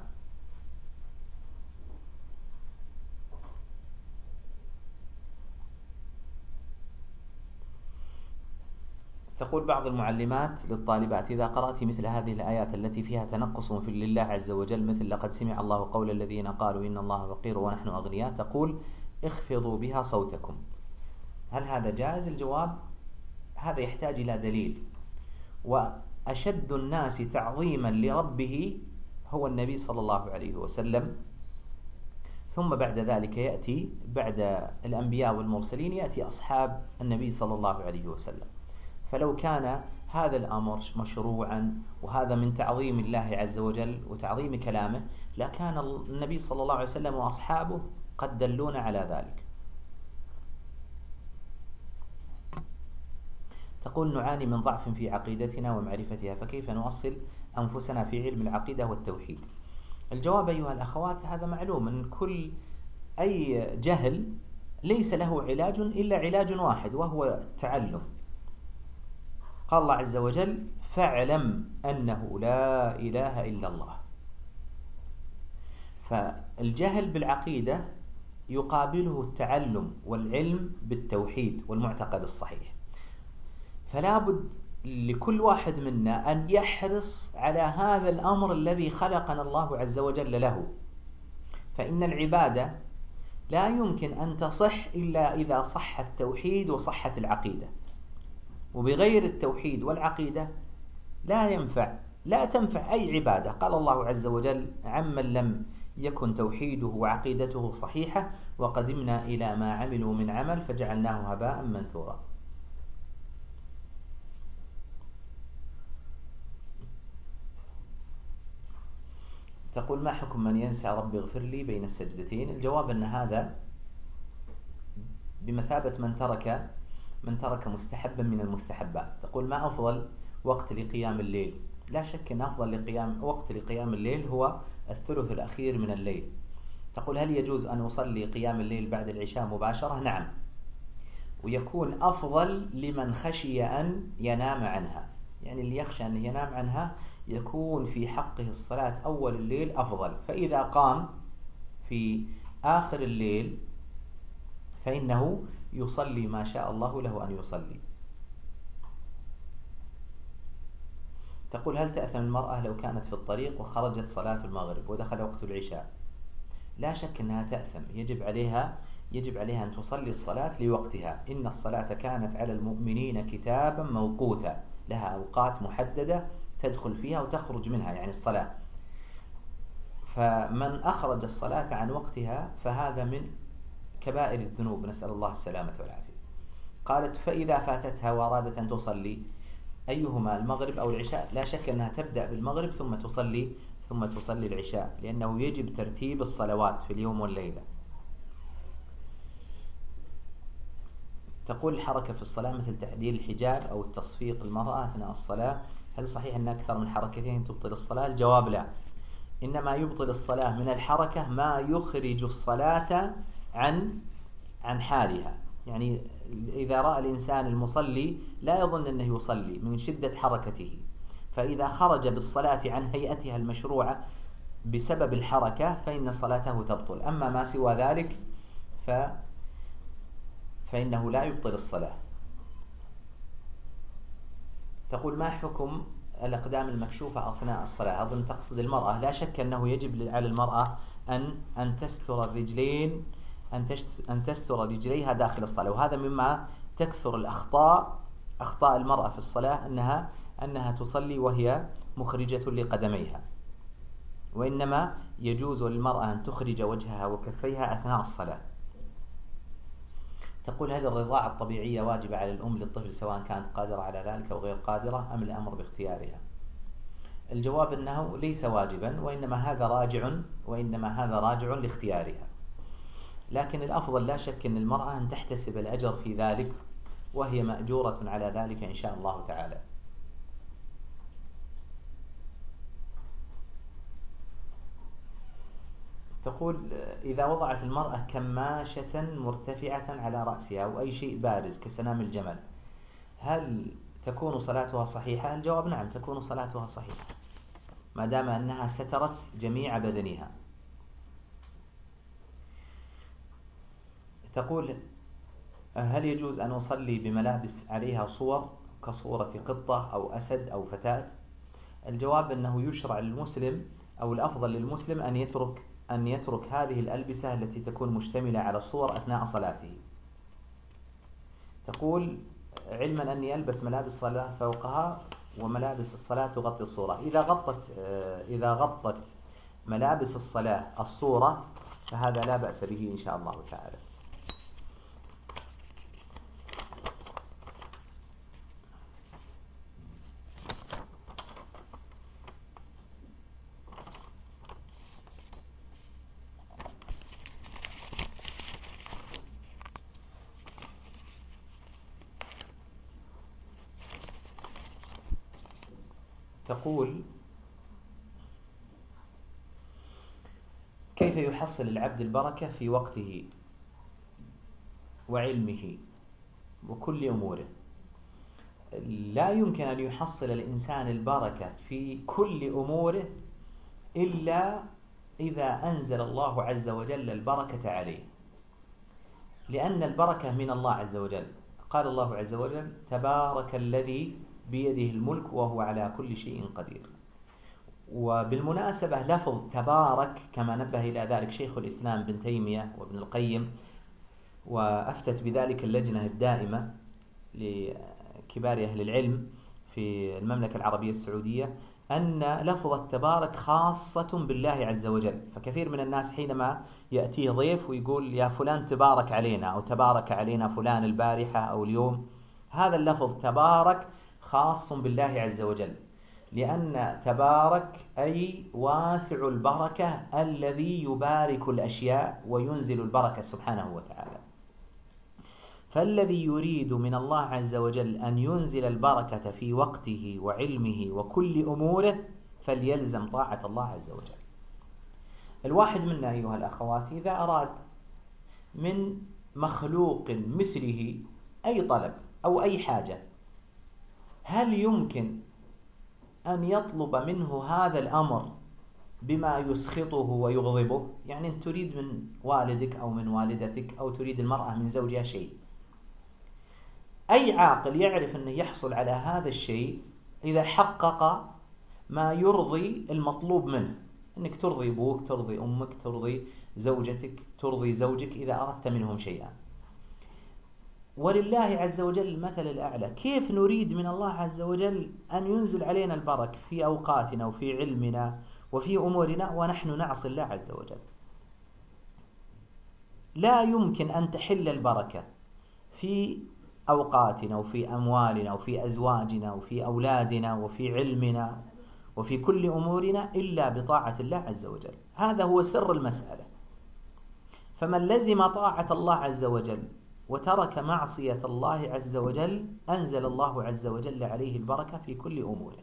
[SPEAKER 1] تقول بعض المعلمات للطالبات: إذا قرأت مثل هذه الآيات التي فيها تنقص في لله عز وجل، مثل لقد سمع الله قول الذين قالوا إن الله فقير ونحن أغنياء، تقول: اخفضوا بها صوتكم. هل هذا جائز؟ الجواب: هذا يحتاج إلى دليل، وأشد الناس تعظيما لربه هو النبي صلى الله عليه وسلم، ثم بعد ذلك يأتي بعد الأنبياء والمرسلين يأتي أصحاب النبي صلى الله عليه وسلم. فلو كان هذا الأمر مشروعا وهذا من تعظيم الله عز وجل وتعظيم كلامه، لكان النبي صلى الله عليه وسلم وأصحابه قد دلونا على ذلك. تقول: نعاني من ضعف في عقيدتنا ومعرفتها، فكيف نؤصل أنفسنا في علم العقيدة والتوحيد؟ الجواب أيها الأخوات: هذا معلوم من كل أي جهل ليس له علاج إلا علاج واحد، وهو التعلم. قال الله عز وجل: فاعلم أنه لا إله إلا الله. فالجهل بالعقيدة يقابله التعلم والعلم بالتوحيد والمعتقد الصحيح. فلا بد لكل واحد منا أن يحرص على هذا الأمر الذي خلقنا الله عز وجل له. فإن العبادة لا يمكن أن تصح إلا إذا صح التوحيد وصحت العقيدة، وبغير التوحيد والعقيدة لا تنفع أي عبادة. قال الله عز وجل: عمن لم يكن توحيده وعقيدته صحيحة وقدمنا إلى ما عملوا من عمل فجعلناه هباء منثورا. تقول: ما حكم من ينسى رب اغفر لي بين السجدتين؟ الجواب أن هذا بمثابة من ترك مستحبا من المستحبات. تقول: ما أفضل وقت لقيام الليل؟ لا شك أن أفضل وقت لقيام الليل هو الثلث الأخير من الليل. تقول: هل يجوز أن أصلي قيام الليل بعد العشاء مباشرة؟ نعم، ويكون أفضل لمن خشي أن ينام عنها، يعني اللي يخشى أن ينام عنها يكون في حقه الصلاة أول الليل أفضل، فإذا قام في آخر الليل فإنه يصلي ما شاء الله له أن يصلي. تقول: هل تأثم المرأة لو كانت في الطريق وخرجت صلاة المغرب ودخل وقت العشاء؟ لا شك أنها تأثم، يجب عليها أن تصلي الصلاة لوقتها. إن الصلاة كانت على المؤمنين كتابا موقوتا، لها أوقات محددة تدخل فيها وتخرج منها، يعني الصلاة. فمن أخرج الصلاة عن وقتها فهذا من كبائر الذنوب، نسأل الله السلامة والعافية. قالت: فإذا فاتتها وأرادت أن تصلي أيهما، المغرب أو العشاء؟ لا شك أنها تبدأ بالمغرب ثم تصلي العشاء، لأنه يجب ترتيب الصلوات في اليوم والليلة. تقول: الحركة في الصلاة مثل تحديد الحجاب أو التصفيق المرأة أثناء الصلاة، هل صحيح أن أكثر من حركتين تبطل الصلاة؟ الجواب: لا، إنما يبطل الصلاة من الحركة ما يخرج الصلاة عن حالها. يعني إذا رأى الإنسان المصلي لا يظن أنه يصلي من شدة حركته، فإذا خرج بالصلاة عن هيئتها المشروعة بسبب الحركة فإن صلاته تبطل. أما ما سوى ذلك فإنه لا يبطل الصلاة. تقول: ما حكم الأقدام المكشوفة أثناء الصلاة؟ أظن تقصد المرأة. لا شك أنه يجب على المرأة أن تستر الرجلين، أن تستر رجليها داخل الصلاة، وهذا مما تكثر أخطاء المرأة في الصلاة، أنها تصلي وهي مخرجة لقدميها، وإنما يجوز للمرأة أن تخرج وجهها وكفيها أثناء الصلاة. تقول: هل الرضاعة الطبيعية واجبة على الأم للطفل سواء كانت قادرة على ذلك أو غير قادرة، أم الأمر باختيارها؟ الجواب أنه ليس واجبا، وإنما هذا راجع لاختيارها، لكن الأفضل لا شك أن المرأة أن تحتسب الأجر في ذلك، وهي مأجورة على ذلك إن شاء الله تعالى. تقول إذا وضعت المرأة كماشة مرتفعة على رأسها أو أي شيء بارز كسنام الجمل، هل تكون صلاتها صحيحة؟ الجواب نعم، تكون صلاتها صحيحة ما دام أنها سترت جميع بدنها. تقول هل يجوز أن أصلي بملابس عليها صور كصورة قطة أو أسد أو فتاة؟ الجواب أنه يشرع للمسلم أو الأفضل للمسلم أن يترك هذه الألبسة التي تكون مشتملة على الصور أثناء صلاته. تقول علما أني ألبس ملابس الصلاة فوقها وملابس الصلاة تغطي الصورة، إذا غطت ملابس الصلاة الصورة فهذا لا بأس به إن شاء الله تعالى. تقول كيف يحصل العبد البركة في وقته وعلمه وكل أموره؟ لا يمكن أن يحصل الإنسان البركة في كل أموره إلا إذا أنزل الله عز وجل البركة عليه، لأن البركة من الله عز وجل. قال الله عز وجل تبارك الذي بيده الملك وهو على كل شيء قدير. وبالمناسبة لفظ تبارك كما نبه إلى ذلك شيخ الإسلام بن تيمية وابن القيم، وأفتت بذلك اللجنة الدائمة لكبار أهل العلم في المملكة العربية السعودية، أن لفظ التبارك خاصة بالله عز وجل. فكثير من الناس حينما يأتيه ضيف ويقول يا فلان تبارك علينا أو تبارك علينا فلان البارحة أو اليوم، هذا اللفظ تبارك خاص بالله عز وجل، لأن تبارك أي واسع البركة الذي يبارك الأشياء وينزل البركة سبحانه وتعالى. فالذي يريد من الله عز وجل أن ينزل البركة في وقته وعلمه وكل أموره فليلزم طاعة الله عز وجل. الواحد منا أيها الأخوات إذا أراد من مخلوق مثله أي طلب أو أي حاجة، هل يمكن أن يطلب منه هذا الأمر بما يسخطه ويغضبه؟ يعني أنت تريد من والدك أو من والدتك أو تريد المرأة من زوجها شيء، أي عاقل يعرف أنه يحصل على هذا الشيء إذا حقق ما يرضي المطلوب منه، أنك ترضي أبوك، ترضي أمك، ترضي زوجتك، ترضي زوجك إذا أردت منهم شيئا. ولله عز وجل المثل الأعلى. كيف نريد من الله عز وجل أن ينزل علينا البركة في أوقاتنا وفي علمنا وفي أمورنا ونحن نعصي الله عز وجل؟ لا يمكن أن تحل البركة في أوقاتنا وفي أموالنا وفي أزواجنا وفي أولادنا وفي علمنا وفي كل أمورنا إلا بطاعة الله عز وجل. هذا هو سر المسألة. فمن لزم طاعة الله عز وجل وترك معصية الله عز وجل أنزل الله عز وجل عليه البركة في كل أموره.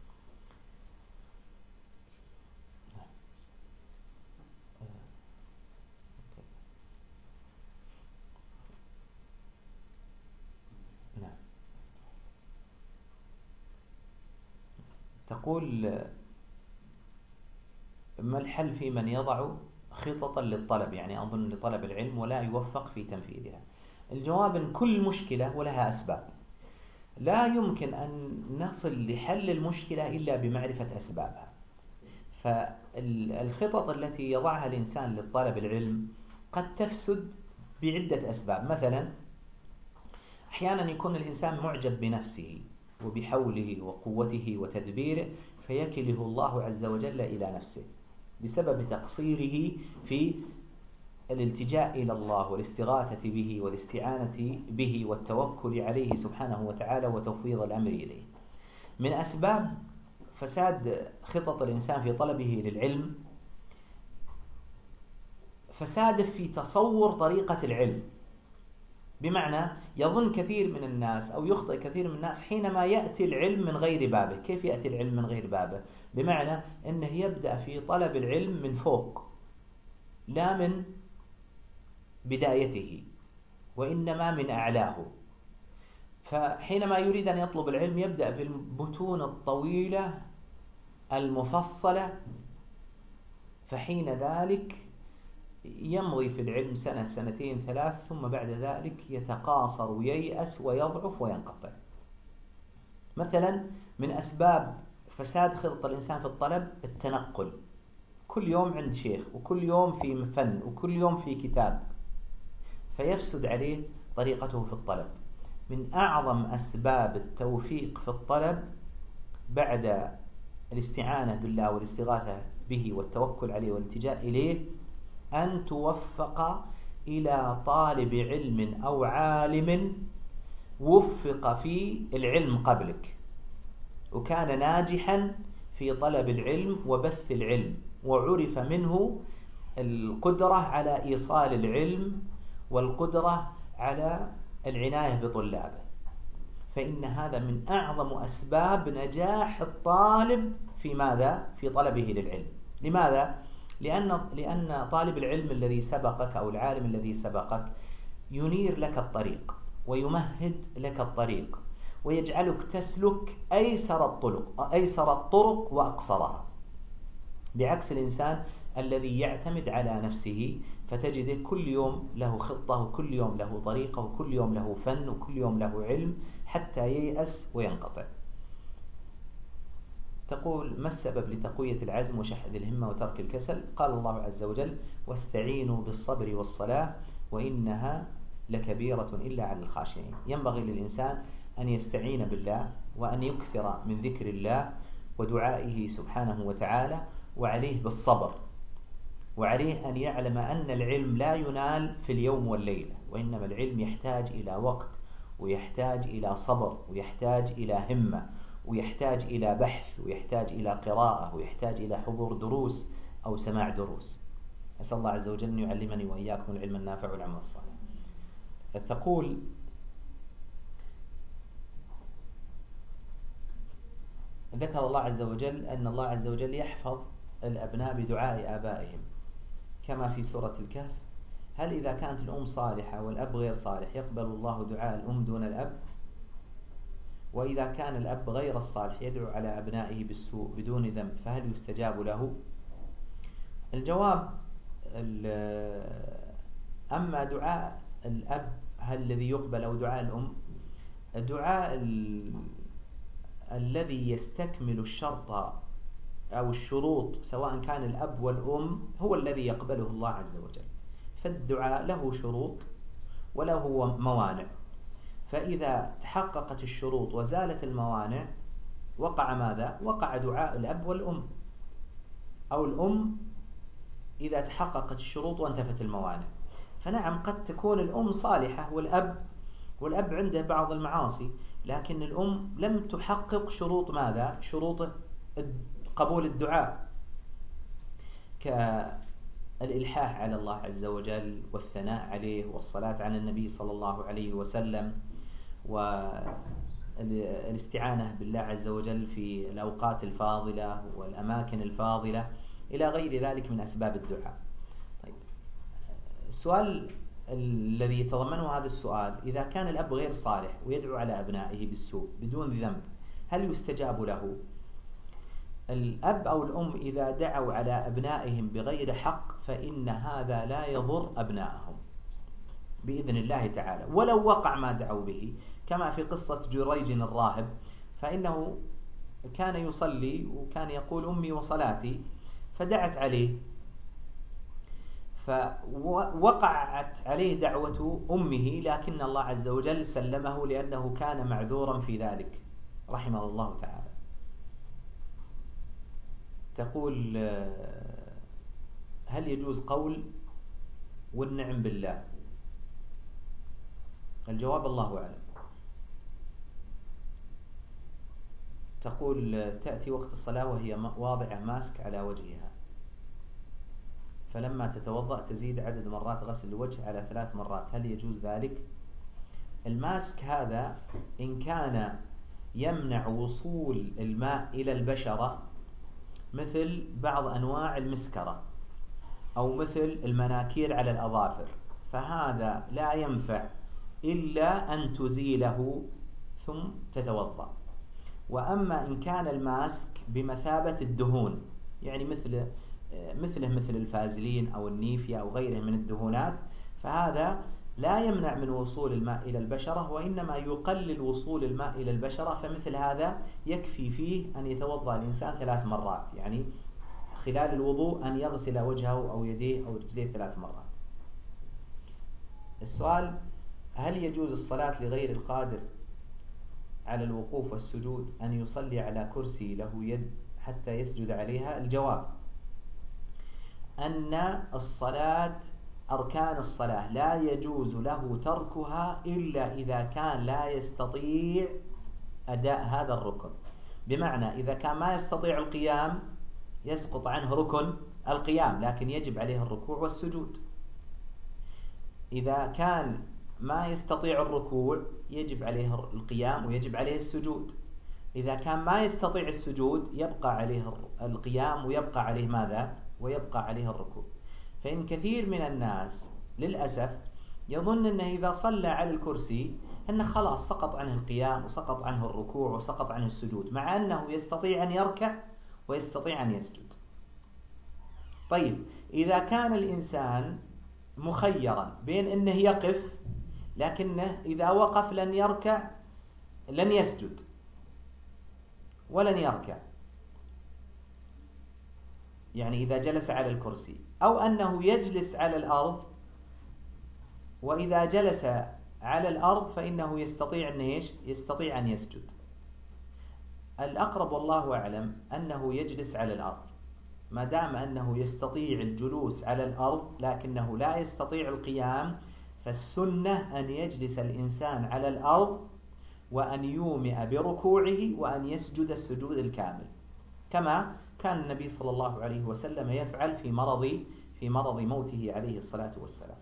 [SPEAKER 1] تقول ما الحل في من يضع خططا للطلب، يعني أظن لطلب العلم ولا يوفق في تنفيذها؟ الجواب أن كل مشكلة ولها أسباب، لا يمكن أن نصل لحل المشكلة إلا بمعرفة أسبابها. فالخطط التي يضعها الإنسان للطلب العلم قد تفسد بعدة أسباب. مثلا أحيانا يكون الإنسان معجب بنفسه وبحوله وقوته وتدبيره فيكله الله عز وجل إلى نفسه بسبب تقصيره في الالتجاء إلى الله والاستغاثة به والاستعانة به والتوكل عليه سبحانه وتعالى وتفويض الأمر إليه. من أسباب فساد خطط الإنسان في طلبه للعلم فساد في تصور طريقة العلم، بمعنى يظن كثير من الناس أو يخطئ كثير من الناس حينما يأتي العلم من غير بابه. كيف يأتي العلم من غير بابه؟ بمعنى أنه يبدأ في طلب العلم من فوق، لا من بدايته، وإنما من أعلاه. فحينما يريد أن يطلب العلم يبدأ بالمتون الطويلة المفصلة، فحين ذلك يمضي في العلم سنة سنتين ثلاث، ثم بعد ذلك يتقاصر وييأس ويضعف وينقطع. مثلا من أسباب فساد خلط الإنسان في الطلب التنقل، كل يوم عند شيخ، وكل يوم في فن، وكل يوم في كتاب، فيفسد عليه طريقته في الطلب. من أعظم أسباب التوفيق في الطلب بعد الاستعانة بالله والاستغاثة به والتوكل عليه والالتجاء إليه أن توفق إلى طالب علم أو عالم وفق في العلم قبلك، وكان ناجحا في طلب العلم وبث العلم، وعرف منه القدرة على إيصال العلم والقدرة على العناية بطلابه، فإن هذا من أعظم أسباب نجاح الطالب في ماذا؟ في طلبه للعلم. لماذا؟ لأن طالب العلم الذي سبقك أو العالم الذي سبقك ينير لك الطريق ويمهد لك الطريق ويجعلك تسلك أيسر الطرق وأقصرها، بعكس الإنسان الذي يعتمد على نفسه، فتجده كل يوم له خطة، وكل يوم له طريقة، وكل يوم له فن، وكل يوم له علم، حتى ييأس وينقطع. تقول: ما السبب لتقوية العزم وشحذ الهمة وترك الكسل؟ قال الله عز وجل: واستعينوا بالصبر والصلاة وإنها لكبيرة إلا على الخاشعين. ينبغي للإنسان أن يستعين بالله، وأن يكثر من ذكر الله ودعائه سبحانه وتعالى، وعليه بالصبر، وعليه أن يعلم أن العلم لا ينال في اليوم والليلة، وإنما العلم يحتاج إلى وقت، ويحتاج إلى صبر، ويحتاج إلى همة، ويحتاج إلى بحث، ويحتاج إلى قراءة، ويحتاج إلى حضور دروس أو سماع دروس. أسأل الله عز وجل أن يعلمني وإياكم العلم النافع والعمل الصالح. تقول: ذكر الله عز وجل أن الله عز وجل يحفظ الأبناء بدعاء آبائهم كما في سورة الكهف. هل إذا كانت الأم صالحة والأب غير صالح يقبل الله دعاء الأم دون الأب؟ وإذا كان الأب غير الصالح يدعو على أبنائه بالسوء بدون ذنب فهل يستجاب له؟ الجواب: أما دعاء الأب هل الذي يقبل أو دعاء الأم؟ الدعاء الذي يستكمل الشرط أو الشروط سواء كان الأب والأم هو الذي يقبله الله عز وجل. فالدعاء له شروط وله موانع، فإذا تحققت الشروط وزالت الموانع وقع ماذا؟ وقع دعاء الأب والأم. أو الأم إذا تحققت الشروط وانتفت الموانع. فنعم قد تكون الأم صالحة والأب عنده بعض المعاصي، لكن الأم لم تحقق شروط ماذا؟ شروط قبول الدعاء، كالإلحاح على الله عز وجل والثناء عليه والصلاة على النبي صلى الله عليه وسلم والاستعانة بالله عز وجل في الأوقات الفاضلة والأماكن الفاضلة إلى غير ذلك من أسباب الدعاء. طيب، السؤال الذي يتضمنه هذا السؤال: إذا كان الأب غير صالح ويدعو على أبنائه بالسوء بدون ذنب هل يستجاب له؟ الأب أو الأم إذا دعوا على أبنائهم بغير حق فإن هذا لا يضر أبنائهم بإذن الله تعالى، ولو وقع ما دعوا به، كما في قصة جريج الراهب، فإنه كان يصلي وكان يقول أمي وصلاتي، فدعت عليه، فوقعت عليه دعوة أمه، لكن الله عز وجل سلمه لأنه كان معذورا في ذلك رحمه الله تعالى. تقول: هل يجوز قول والنعم بالله؟ الجواب: الله أعلم. تقول: تأتي وقت الصلاة وهي واضعة ماسك على وجهها، فلما تتوضأ تزيد عدد مرات غسل الوجه على 3 مرات، هل يجوز ذلك؟ الماسك هذا إن كان يمنع وصول الماء إلى البشرة مثل بعض أنواع المسكرة، أو مثل المناكير على الأظافر، فهذا لا ينفع إلا أن تزيله ثم تتوضأ. وأما إن كان الماسك بمثابة الدهون، يعني مثله مثل الفازلين أو النيفيا أو غيره من الدهونات، فهذا لا يمنع من وصول الماء إلى البشرة، وإنما يقلل وصول الماء إلى البشرة. فمثل هذا يكفي فيه أن يتوضأ الإنسان 3 مرات، يعني خلال الوضوء أن يغسل وجهه أو يديه أو رجليه 3 مرات. السؤال: هل يجوز الصلاة لغير القادر على الوقوف والسجود أن يصلي على كرسي له يد حتى يسجد عليها؟ الجواب: أن الصلاة أركان الصلاة لا يجوز له تركها إلا إذا كان لا يستطيع أداء هذا الركن. بمعنى إذا كان ما يستطيع القيام يسقط عنه ركن القيام، لكن يجب عليه الركوع والسجود. إذا كان ما يستطيع الركوع يجب عليه القيام ويجب عليه السجود. إذا كان ما يستطيع السجود يبقى عليه القيام ويبقى عليه ماذا؟ ويبقى عليه الركوع. فإن كثير من الناس للأسف يظن أنه إذا صلى على الكرسي أنه خلاص سقط عنه القيام وسقط عنه الركوع وسقط عنه السجود، مع أنه يستطيع أن يركع ويستطيع أن يسجد. طيب، إذا كان الإنسان مخيرا بين أنه يقف، لكنه إذا وقف لن يركع لن يسجد ولن يركع، يعني إذا جلس على الكرسي، أو أنه يجلس على الأرض، وإذا جلس على الأرض فإنه يستطيع أن يسجد. الأقرب والله أعلم أنه يجلس على الأرض، ما دام أنه يستطيع الجلوس على الأرض لكنه لا يستطيع القيام، فالسنة أن يجلس الإنسان على الأرض وأن يومئ بركوعه وأن يسجد السجود الكامل، كما كان النبي صلى الله عليه وسلم يفعل في مرض موته عليه الصلاة والسلام.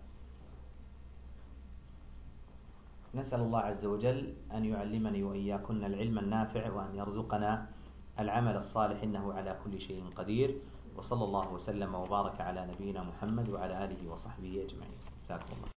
[SPEAKER 1] نسأل الله عز وجل أن يعلمني وإياكن العلم النافع، وأن يرزقنا العمل الصالح، إنه على كل شيء قدير. وصلى الله وسلم وبارك على نبينا محمد وعلى آله وصحبه أجمعين. جزاكم الله.